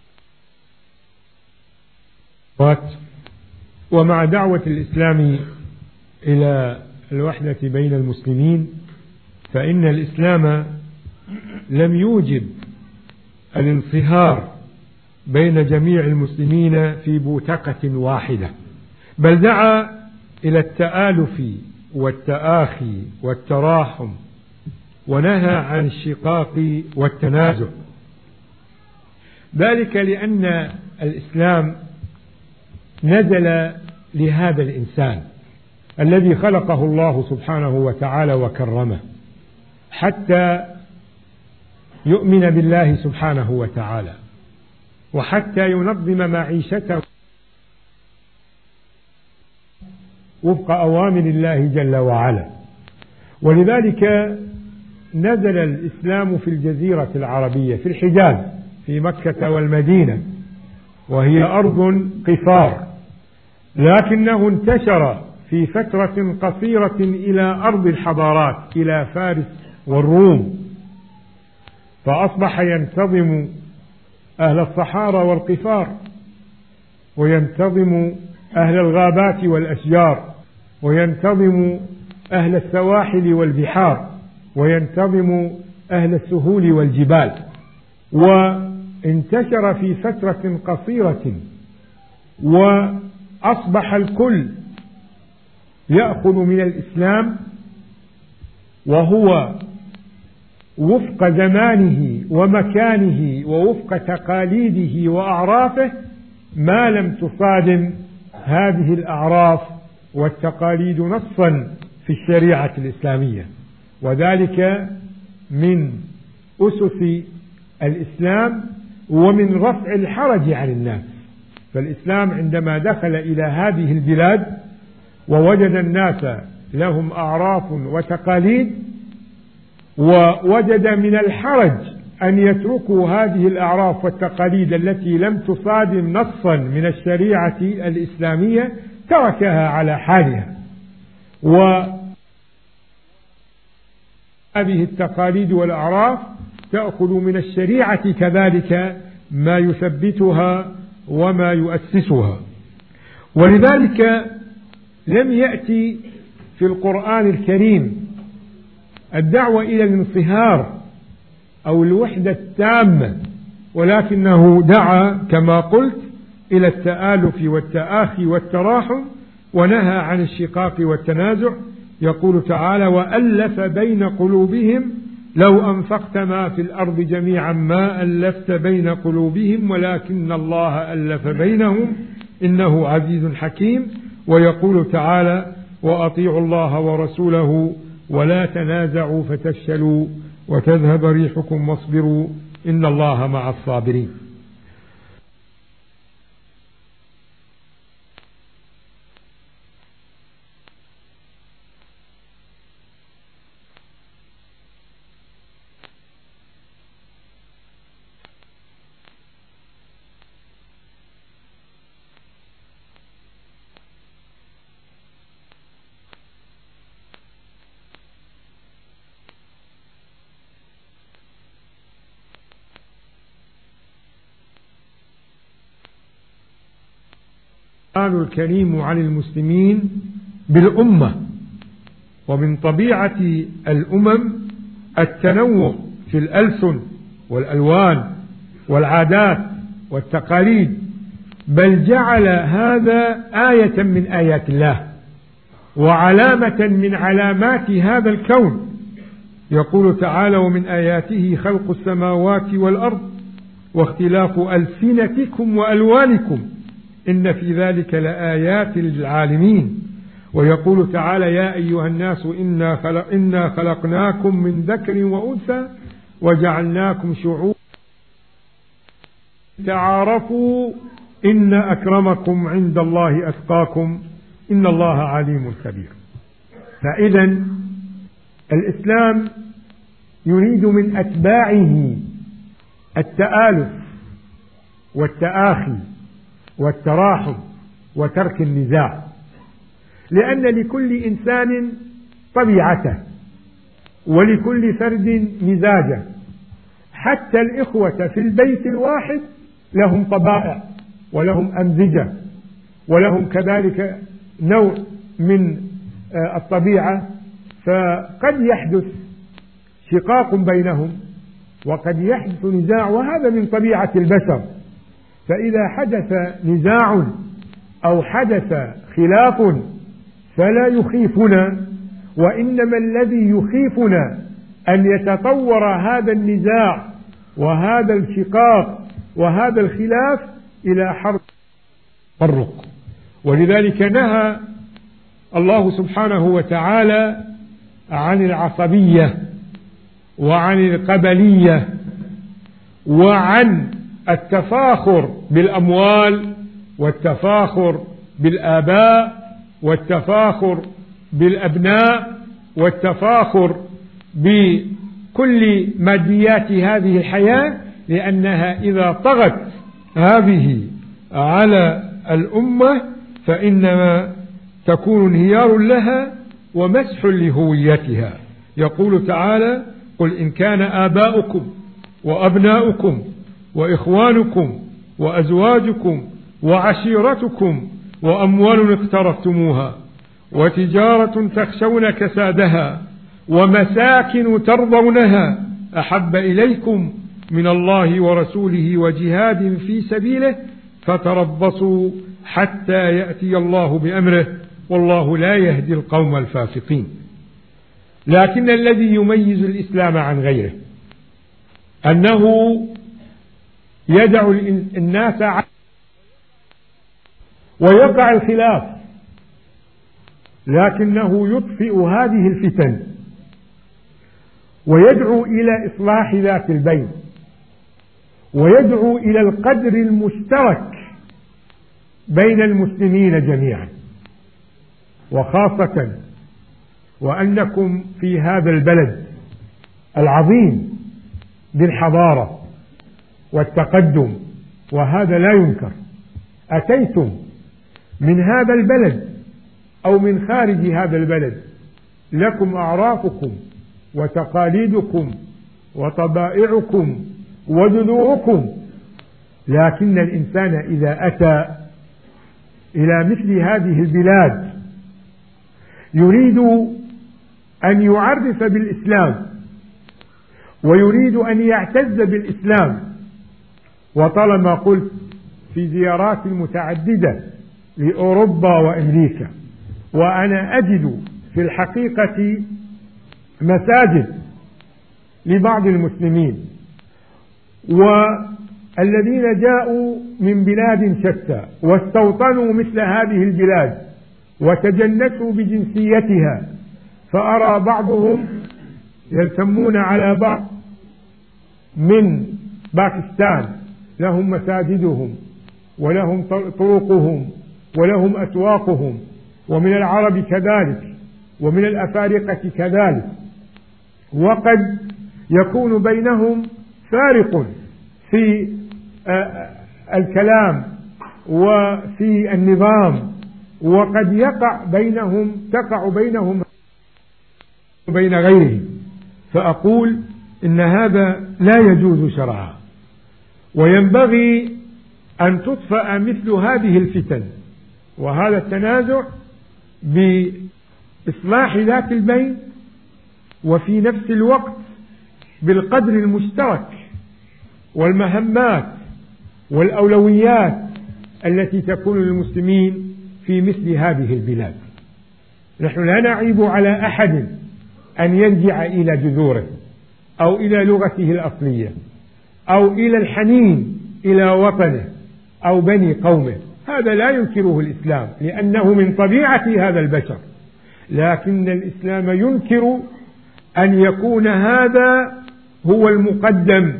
But ومع دعوة الإسلام إلى الوحدة بين المسلمين فإن الإسلام لم يوجب الانصهار بين جميع المسلمين في بوتقة واحدة، بل دعا إلى التآلف والتآخي والتراحم، ونهى عن الشقاق والتنازع. ذلك لأن الإسلام نزل لهذا الإنسان الذي خلقه الله سبحانه وتعالى وكرمه حتى يؤمن بالله سبحانه وتعالى، وحتى ينظم معيشته وفق أوامر الله جل وعلا. ولذلك نزل الإسلام في الجزيرة العربية في الحجاز في مكة والمدينة، وهي أرض قفار، لكنه انتشر في فترة قصيرة إلى أرض الحضارات، إلى فارس والروم، فأصبح ينتظم أهل الصحارى والقفار، وينتظم أهل الغابات والأشجار، وينتظم أهل السواحل والبحار، وينتظم أهل السهول والجبال. وانتشر في فترة قصيرة، وأصبح الكل يأخذ من الإسلام وهو وفق زمانه ومكانه ووفق تقاليده وأعرافه ما لم تصادم هذه الأعراف والتقاليد نصا في الشريعة الإسلامية، وذلك من أسس الإسلام ومن رفع الحرج عن الناس. فالإسلام عندما دخل إلى هذه البلاد ووجد الناس لهم أعراف وتقاليد، ووجد من الحرج أن يتركوا هذه الأعراف والتقاليد التي لم تصادم نصا من الشريعة الإسلامية، تركها على حالها. وهذه التقاليد والأعراف تأخذ من الشريعة كذلك ما يثبتها وما يؤسسها. ولذلك لم يأتي في القرآن الكريم الدعوة إلى الانصهار أو الوحدة التامة، ولكنه دعا كما قلت إلى التآلف والتآخي والتراحم، ونهى عن الشقاق والتنازع. يقول تعالى: وألف بين قلوبهم لو أنفقت ما في الأرض جميعا ما ألفت بين قلوبهم ولكن الله ألف بينهم إنه عزيز حكيم. ويقول تعالى: وأطيعوا الله ورسوله ولا تنازعوا فتفشلوا وتذهب ريحكم واصبروا إن الله مع الصابرين. القرآن الكريم عن المسلمين بالأمة، ومن طبيعة الأمم التنوع في الألسن والألوان والعادات والتقاليد، بل جعل هذا آية من آيات الله وعلامة من علامات هذا الكون. يقول تعالى: ومن آياته خلق السماوات والأرض واختلاف ألسنتكم وألوانكم إن في ذلك لآيات للعالمين. ويقول تعالى: يا أيها الناس إنا, خلق إنا خلقناكم من ذكر وأنثى وجعلناكم شعوبا تعارفوا إن أكرمكم عند الله أتقاكم إن الله عليم خبير. فإذا الإسلام يريد من أتباعه التآلف والتآخي والتراحم وترك النزاع، لأن لكل إنسان طبيعته ولكل فرد مزاجه. حتى الإخوة في البيت الواحد لهم طبائع ولهم أمزجة ولهم كذلك نوع من الطبيعة، فقد يحدث شقاق بينهم وقد يحدث نزاع، وهذا من طبيعة البشر. فإذا حدث نزاع أو حدث خلاف فلا يخيفنا، وإنما الذي يخيفنا أن يتطور هذا النزاع وهذا الشقاق وهذا الخلاف إلى حرب فرق. ولذلك نهى الله سبحانه وتعالى عن العصبية وعن القبلية وعن التفاخر بالأموال والتفاخر بالآباء والتفاخر بالأبناء والتفاخر بكل ماديات هذه الحياة، لأنها إذا طغت هذه على الأمة فإنما تكون انهيار لها ومسح لهويتها. يقول تعالى: قل إن كان آباؤكم وأبناؤكم وإخوانكم وأزواجكم وعشيرتكم وأموال اقترفتموها وتجارة تخشون كسادها ومساكن ترضونها أحب إليكم من الله ورسوله وجهاد في سبيله فتربصوا حتى يأتي الله بأمره والله لا يهدي القوم الفاسقين. لكن الذي يميز الإسلام عن غيره أنه يدع الناس ويقع الخلاف، لكنه يطفئ هذه الفتن ويدعو إلى إصلاح ذات البين، ويدعو إلى القدر المشترك بين المسلمين جميعا، وخاصة وأنكم في هذا البلد العظيم بالحضارة والتقدم، وهذا لا ينكر، أتيتم من هذا البلد أو من خارج هذا البلد، لكم أعرافكم وتقاليدكم وطبائعكم وجذوركم، لكن الإنسان إذا أتى إلى مثل هذه البلاد يريد أن يعرف بالإسلام ويريد أن يعتز بالإسلام. وطالما قلت في زيارات متعددة لأوروبا وأمريكا، وأنا أجد في الحقيقة مساجد لبعض المسلمين والذين جاءوا من بلاد شتى واستوطنوا مثل هذه البلاد وتجنسوا بجنسيتها، فأرى بعضهم يلتمون على بعض من باكستان، لهم مساجدهم ولهم طرقهم ولهم أسواقهم، ومن العرب كذلك ومن الأفارقة كذلك، وقد يكون بينهم فارق في الكلام وفي النظام، وقد يقع بينهم تقع بينهم وبين غيرهم. فأقول إن هذا لا يجوز شرعا، وينبغي أن تطفأ مثل هذه الفتن وهذا التنازع بإصلاح ذات البين، وفي نفس الوقت بالقدر المشترك والمهمات والأولويات التي تكون للمسلمين في مثل هذه البلاد. نحن لا نعيب على أحد أن يرجع إلى جذوره أو إلى لغته الأصلية أو إلى الحنين إلى وطنه أو بني قومه، هذا لا ينكره الإسلام لأنه من طبيعة هذا البشر، لكن الإسلام ينكر أن يكون هذا هو المقدم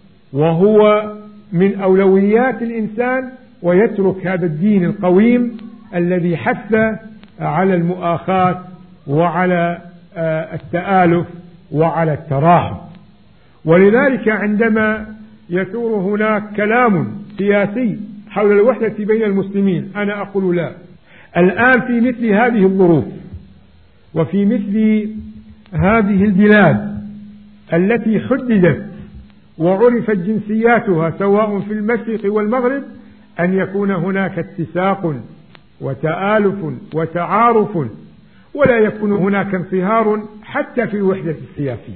وهو من أولويات الإنسان، ويترك هذا الدين القويم الذي حث على المؤاخاة وعلى التآلف وعلى التراحم. ولذلك عندما يثور هناك كلام سياسي حول الوحدة بين المسلمين، أنا أقول لا. الآن في مثل هذه الظروف وفي مثل هذه البلاد التي حددت وعرفت جنسياتها سواء في المشرق والمغرب، أن يكون هناك اتساق وتآلف وتعارف، ولا يكون هناك انصهار حتى في الوحدة السياسية،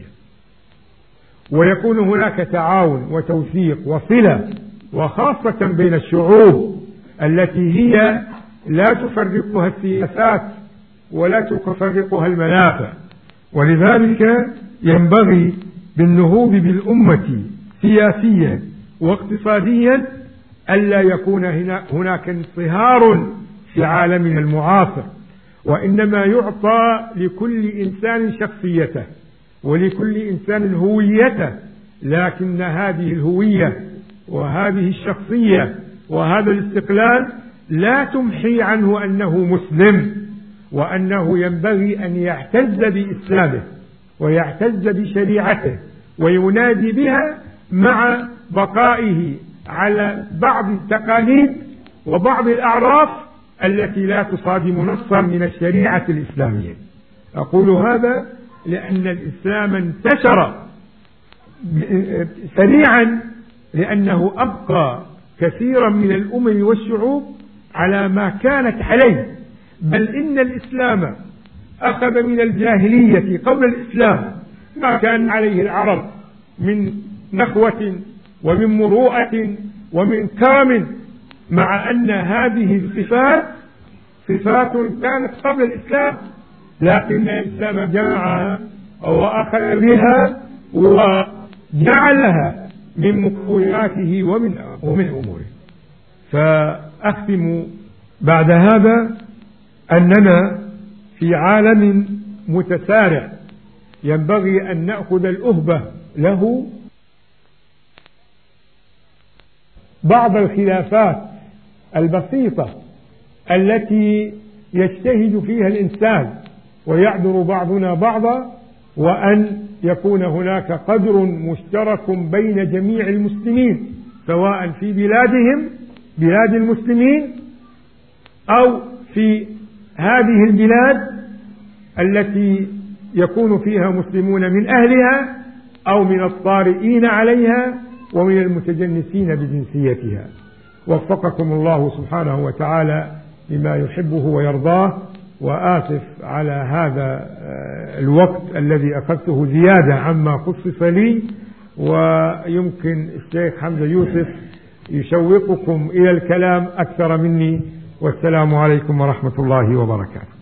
ويكون هناك تعاون وتوثيق وصلة، وخاصة بين الشعوب التي هي لا تفرقها السياسات ولا تفرقها المنافع. ولذلك ينبغي بالنهوض بالأمة سياسيا واقتصاديا ألا يكون هناك انصهار في عالمنا المعاصر، وإنما يعطى لكل إنسان شخصيته ولكل إنسان هويته، لكن هذه الهوية وهذه الشخصية وهذا الاستقلال لا تمحي عنه أنه مسلم، وأنه ينبغي أن يعتز بإسلامه ويعتز بشريعته وينادي بها مع بقائه على بعض التقاليد وبعض الأعراف التي لا تصادم نصا من الشريعة الإسلامية. أقول هذا لأن الإسلام انتشر سريعا، لأنه أبقى كثيرا من الأمم والشعوب على ما كانت عليه، بل إن الإسلام أخذ من الجاهلية قبل الإسلام ما كان عليه العرب من نخوة ومن مروءة ومن كرم، مع أن هذه الصفات صفات كانت قبل الإسلام، لكن الإسلام جمعها وأخذ بها وجعلها من مقوماته ومن ومن أموره. فأختم بعد هذا أننا في عالم متسارع ينبغي أن نأخذ الأهبة له. بعض الخلافات البسيطة التي يجتهد فيها الإنسان ويعذر بعضنا بعضا، وأن يكون هناك قدر مشترك بين جميع المسلمين سواء في بلادهم بلاد المسلمين أو في هذه البلاد التي يكون فيها مسلمون من أهلها أو من الطارئين عليها ومن المتجنسين بجنسيتها. وفقكم الله سبحانه وتعالى لما يحبه ويرضاه. وآسف على هذا الوقت الذي أخذته زيادة عما خصص لي، ويمكن الشيخ حمزة يوسف يشوقكم إلى الكلام أكثر مني. والسلام عليكم ورحمة الله وبركاته.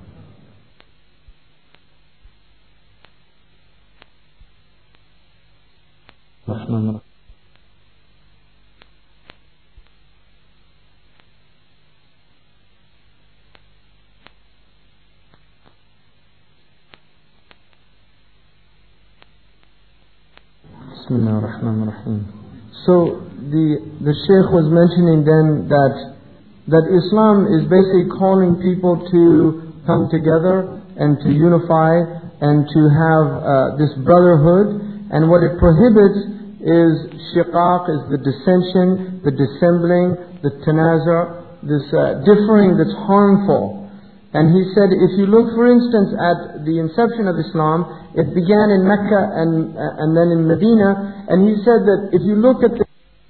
Bismillah ar-Rahman ar-Rahim. So the the Shaykh was mentioning then that that Islam is basically calling people to come together and to unify and to have uh, this brotherhood, and what it prohibits is shiqaq, is the dissension, the dissembling, the tanazur, this uh, differing that's harmful. And he said, if you look, for instance, at the inception of Islam, it began in Mecca and uh, and then in Medina. And he said that if you look at the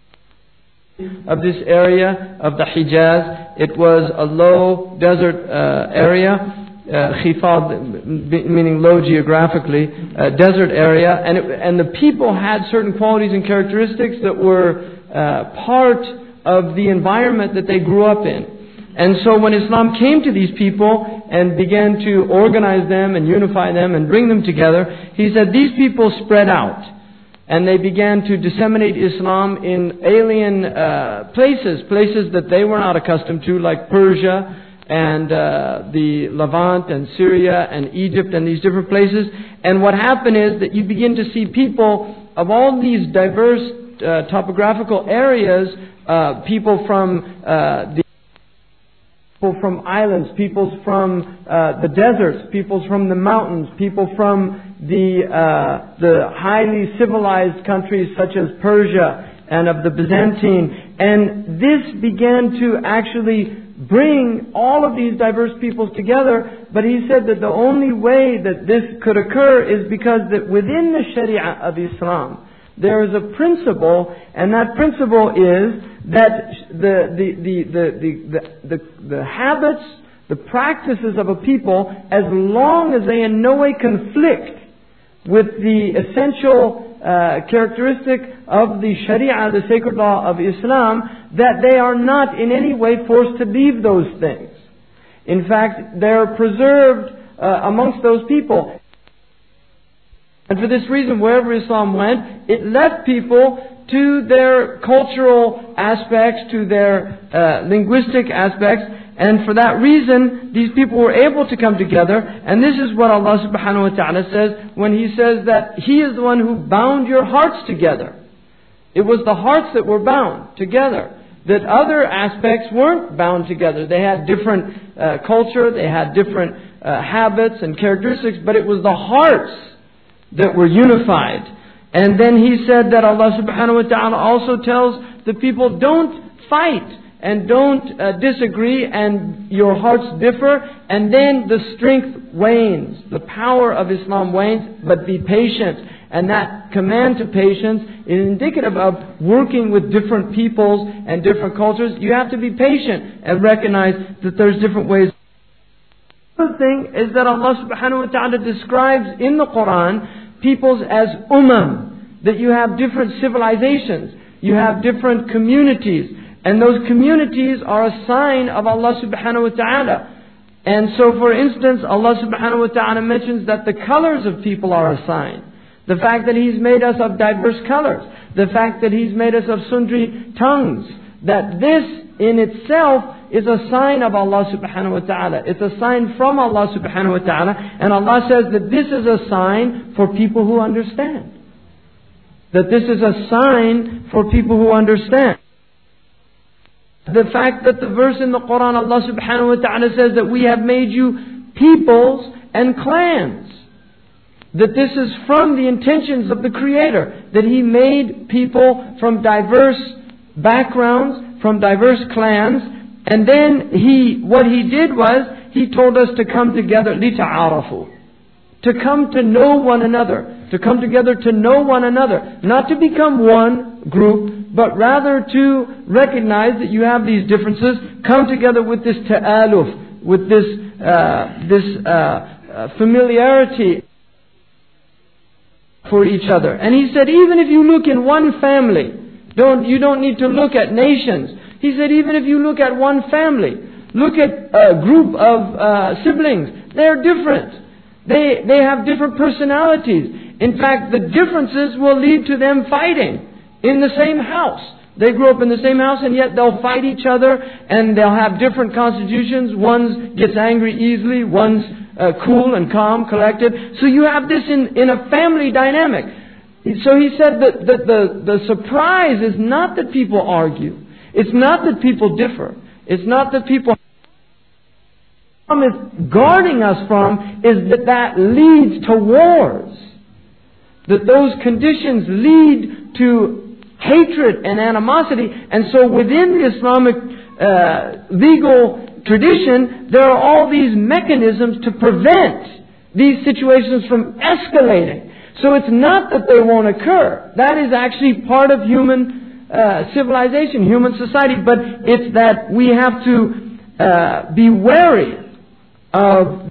of this area of the Hijaz, it was a low desert uh, area, uh, khifad, meaning low geographically, uh, desert area, and it, and the people had certain qualities and characteristics that were uh, part of the environment that they grew up in. And so when Islam came to these people and began to organize them and unify them and bring them together, he said these people spread out. And they began to disseminate Islam in alien uh, places, places that they were not accustomed to, like Persia and uh, the Levant and Syria and Egypt and these different places. And what happened is that you begin to see people of all these diverse uh, topographical areas, uh, people from uh, the people from islands, people from uh, the deserts, people from the mountains, people from the uh, the highly civilized countries such as Persia and of the Byzantine. And this began to actually bring all of these diverse peoples together. But he said that the only way that this could occur is because that within the Sharia of Islam, there is a principle, and that principle is that the the the the the, the, the, the habits, the practices of a people, as long as they in no way conflict with the essential uh, characteristic of the Sharia, the sacred law of Islam, that they are not in any way forced to leave those things. In fact, they're preserved uh, amongst those people. And for this reason, wherever Islam went, it left people to their cultural aspects, to their uh, linguistic aspects. And for that reason, these people were able to come together. And this is what Allah subhanahu wa ta'ala says when He says that He is the one who bound your hearts together. It was the hearts that were bound together. That other aspects weren't bound together. They had different uh, culture, they had different uh, habits and characteristics, but it was the hearts that were unified. And then He said that Allah subhanahu wa ta'ala also tells the people, don't fight and don't uh, disagree, and your hearts differ, and then the strength wanes, the power of Islam wanes, but be patient. And that command to patience is indicative of working with different peoples and different cultures. You have to be patient and recognize that there's different ways. The other thing is that Allah subhanahu wa ta'ala describes in the Quran peoples as umam, that you have different civilizations, you have different communities, and those communities are a sign of Allah subhanahu wa ta'ala. And so for instance, Allah subhanahu wa ta'ala mentions that the colors of people are a sign. The fact that He's made us of diverse colors. The fact that He's made us of sundry tongues. that this in itself is a sign of Allah subhanahu wa ta'ala. It's a sign from Allah subhanahu wa ta'ala. And Allah says that this is a sign for people who understand. That this is a sign for people who understand. The fact that the verse in the Quran, Allah subhanahu wa ta'ala says that we have made you peoples and clans. That this is from the intentions of the Creator. That He made people from diverse backgrounds, from diverse clans. And then He, what He did was, He told us to come together, لِتَعَارَفُوا, to come to know one another. To come together to know one another. Not to become one group, but rather to recognize that you have these differences. Come together with this ta'aluf, with this, uh, this uh, uh, familiarity for each other. And He said, even if you look in one family, don't, you don't need to look at nations. He said, even if you look at one family, look at a group of uh, siblings, they're different. They, they have different personalities. In fact, the differences will lead to them fighting in the same house. They grew up in the same house and yet they'll fight each other and they'll have different constitutions. One gets angry easily, one's uh, cool and calm, collected. So you have this in, in a family dynamic. So he said that, that the, the surprise is not that people argue. It's not that people differ. It's not that people... What is guarding us from is that that leads to wars. That those conditions lead to hatred and animosity. And so within the Islamic uh, legal tradition, there are all these mechanisms to prevent these situations from escalating. So it's not that they won't occur. That is actually part of human uh, civilization, human society. But it's that we have to uh, be wary of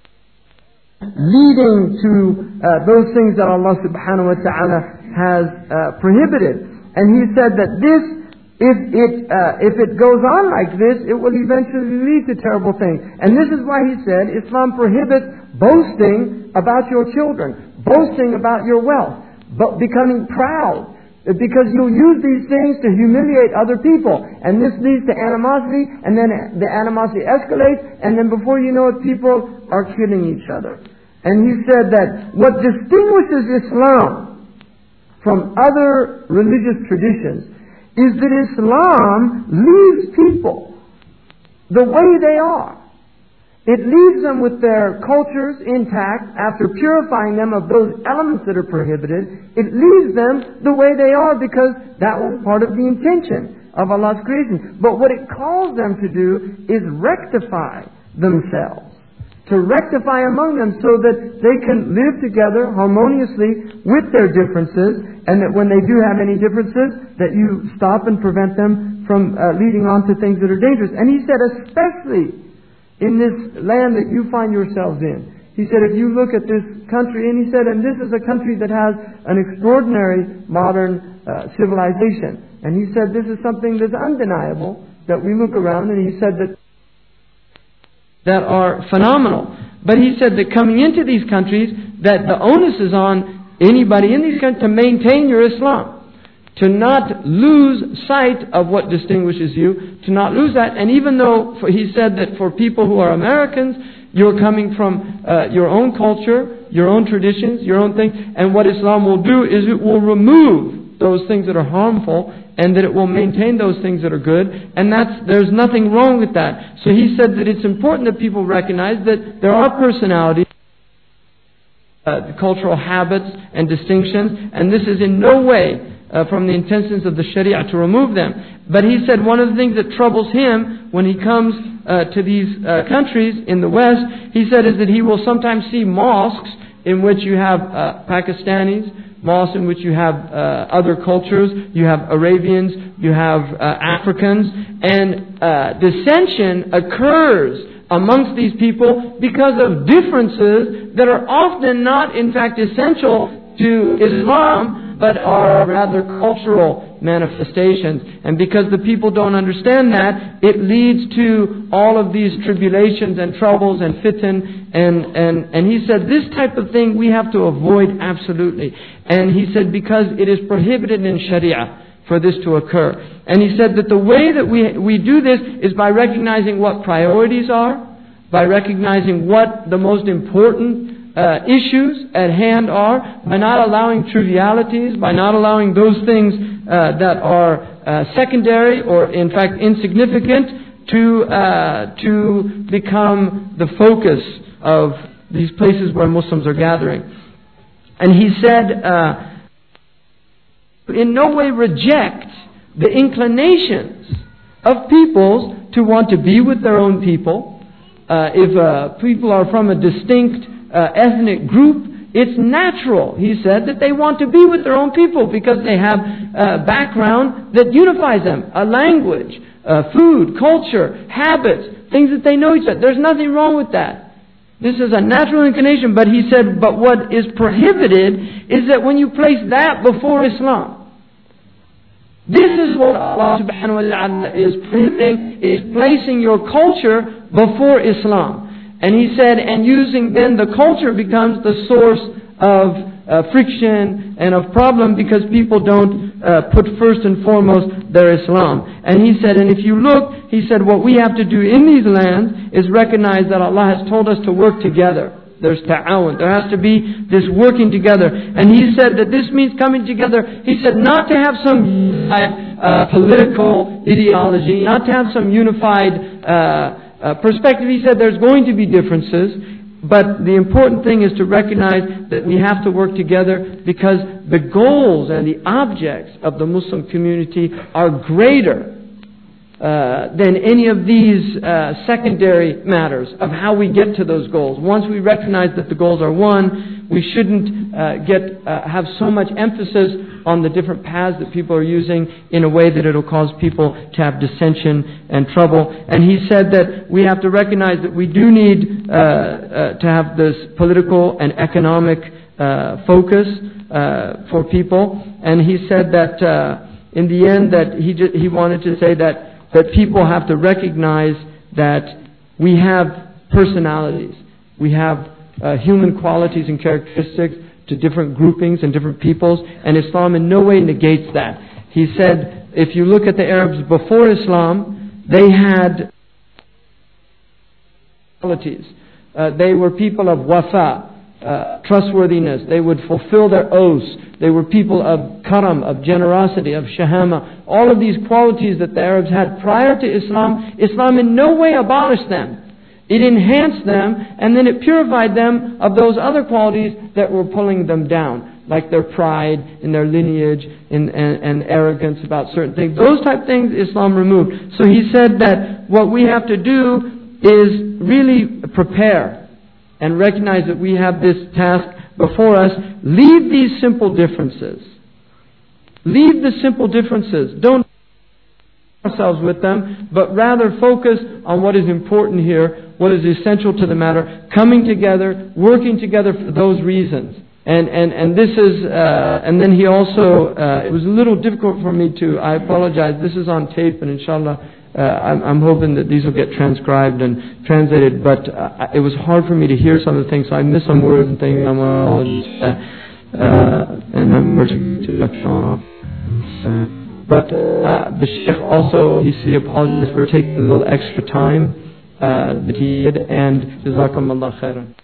leading to uh, those things that Allah subhanahu wa ta'ala has uh, prohibited. And He said that this, if it uh, if it goes on like this, it will eventually lead to terrible things. And this is why He said Islam prohibits boasting about your children, boasting about your wealth, but becoming proud. Because you'll use these things to humiliate other people. And this leads to animosity, and then the animosity escalates, and then before you know it, people are killing each other. And He said that what distinguishes Islam from other religious traditions is that Islam leaves people the way they are. It leaves them with their cultures intact after purifying them of those elements that are prohibited. It leaves them the way they are because that was part of the intention of Allah's creation. But what it calls them to do is rectify themselves. To rectify among them so that they can live together harmoniously with their differences, and that when they do have any differences, that you stop and prevent them from uh, leading on to things that are dangerous. And He said especially in this land that you find yourselves in. He said, if you look at this country, and He said, and this is a country that has an extraordinary modern uh, civilization. And He said, this is something that's undeniable, that we look around, and He said that that are phenomenal. But He said that coming into these countries, that the onus is on anybody in these countries to maintain your Islam. To not lose sight of what distinguishes you, to not lose that. And even though for, He said that for people who are Americans, you're coming from uh, your own culture, your own traditions, your own things. And what Islam will do is it will remove those things that are harmful, and that it will maintain those things that are good. And that's, there's nothing wrong with that. So He said that it's important that people recognize that there are personalities, uh, cultural habits and distinctions, and this is in no way Uh, from the intentions of the Sharia to remove them. But He said one of the things that troubles Him when He comes uh, to these uh, countries in the West, He said, is that He will sometimes see mosques in which you have uh, Pakistanis, mosques in which you have uh, other cultures, you have Arabians, you have uh, Africans, and uh, dissension occurs amongst these people because of differences that are often not in fact essential to Islam, but are rather cultural manifestations. And because the people don't understand that, it leads to all of these tribulations and troubles and fitan. And, and, and He said this type of thing we have to avoid absolutely. And He said because it is prohibited in Sharia for this to occur. And he said that the way that we, we do this is by recognizing what priorities are, by recognizing what the most important uh, issues at hand are, by not allowing trivialities, by not allowing those things uh, that are uh, secondary or in fact insignificant to, uh, to become the focus of these places where Muslims are gathering. And he said, uh, in no way reject the inclinations of peoples to want to be with their own people. Uh, if uh, people are from a distinct uh, ethnic group, it's natural, he said, that they want to be with their own people because they have a background that unifies them, a language, uh, food, culture, habits, things that they know each other. There's nothing wrong with that. This is a natural inclination, but he said, but what is prohibited is that when you place that before Islam, this is what Allah subhanahu wa ta'ala is prohibiting, is placing your culture before Islam. And he said, and using then the culture becomes the source of uh, friction and of problem because people don't uh, put first and foremost their Islam. And he said, and if you look, he said, what we have to do in these lands is recognize that Allah has told us to work together. There's ta'awun. There has to be this working together. And he said that this means coming together. He said not to have some uh, political ideology, not to have some unified uh, uh, perspective. He said there's going to be differences. But the important thing is to recognize that we have to work together because the goals and the objects of the Muslim community are greater Uh, than any of these uh, secondary matters of how we get to those goals. Once we recognize that the goals are one, we shouldn't uh, get uh, have so much emphasis on the different paths that people are using in a way that it'll cause people to have dissension and trouble. And he said that we have to recognize that we do need uh, uh, to have this political and economic uh, focus uh, for people. And he said that uh, in the end that he ju- he wanted to say that that people have to recognize that we have personalities. We have uh, human qualities and characteristics to different groupings and different peoples, and Islam in no way negates that. He said, if you look at the Arabs before Islam, they had qualities. Uh, they were people of wafa, uh, trustworthiness. They would fulfill their oaths. They were people of karam, of generosity, of shahama. All of these qualities that the Arabs had prior to Islam, Islam in no way abolished them. It enhanced them and then it purified them of those other qualities that were pulling them down, like their pride in their lineage and, and, and arrogance about certain things. Those type of things Islam removed. So he said that what we have to do is really prepare and recognize that we have this task before us. Leave these simple differences. Leave the simple differences. Don't ourselves with them, but rather focus on what is important here, what is essential to the matter, coming together, working together for those reasons. And and and this is, uh, and then he also, uh, it was a little difficult for me to, I apologize, this is on tape and inshallah, Uh, I'm, I'm hoping that these will get transcribed and translated, but uh, it was hard for me to hear some of the things, so I missed some words and things. I'm uh, uh, and I'm merging to uh, But uh, the Sheikh also, he he apologized for taking a little extra time uh, that he did, and Jazakumullah khairan.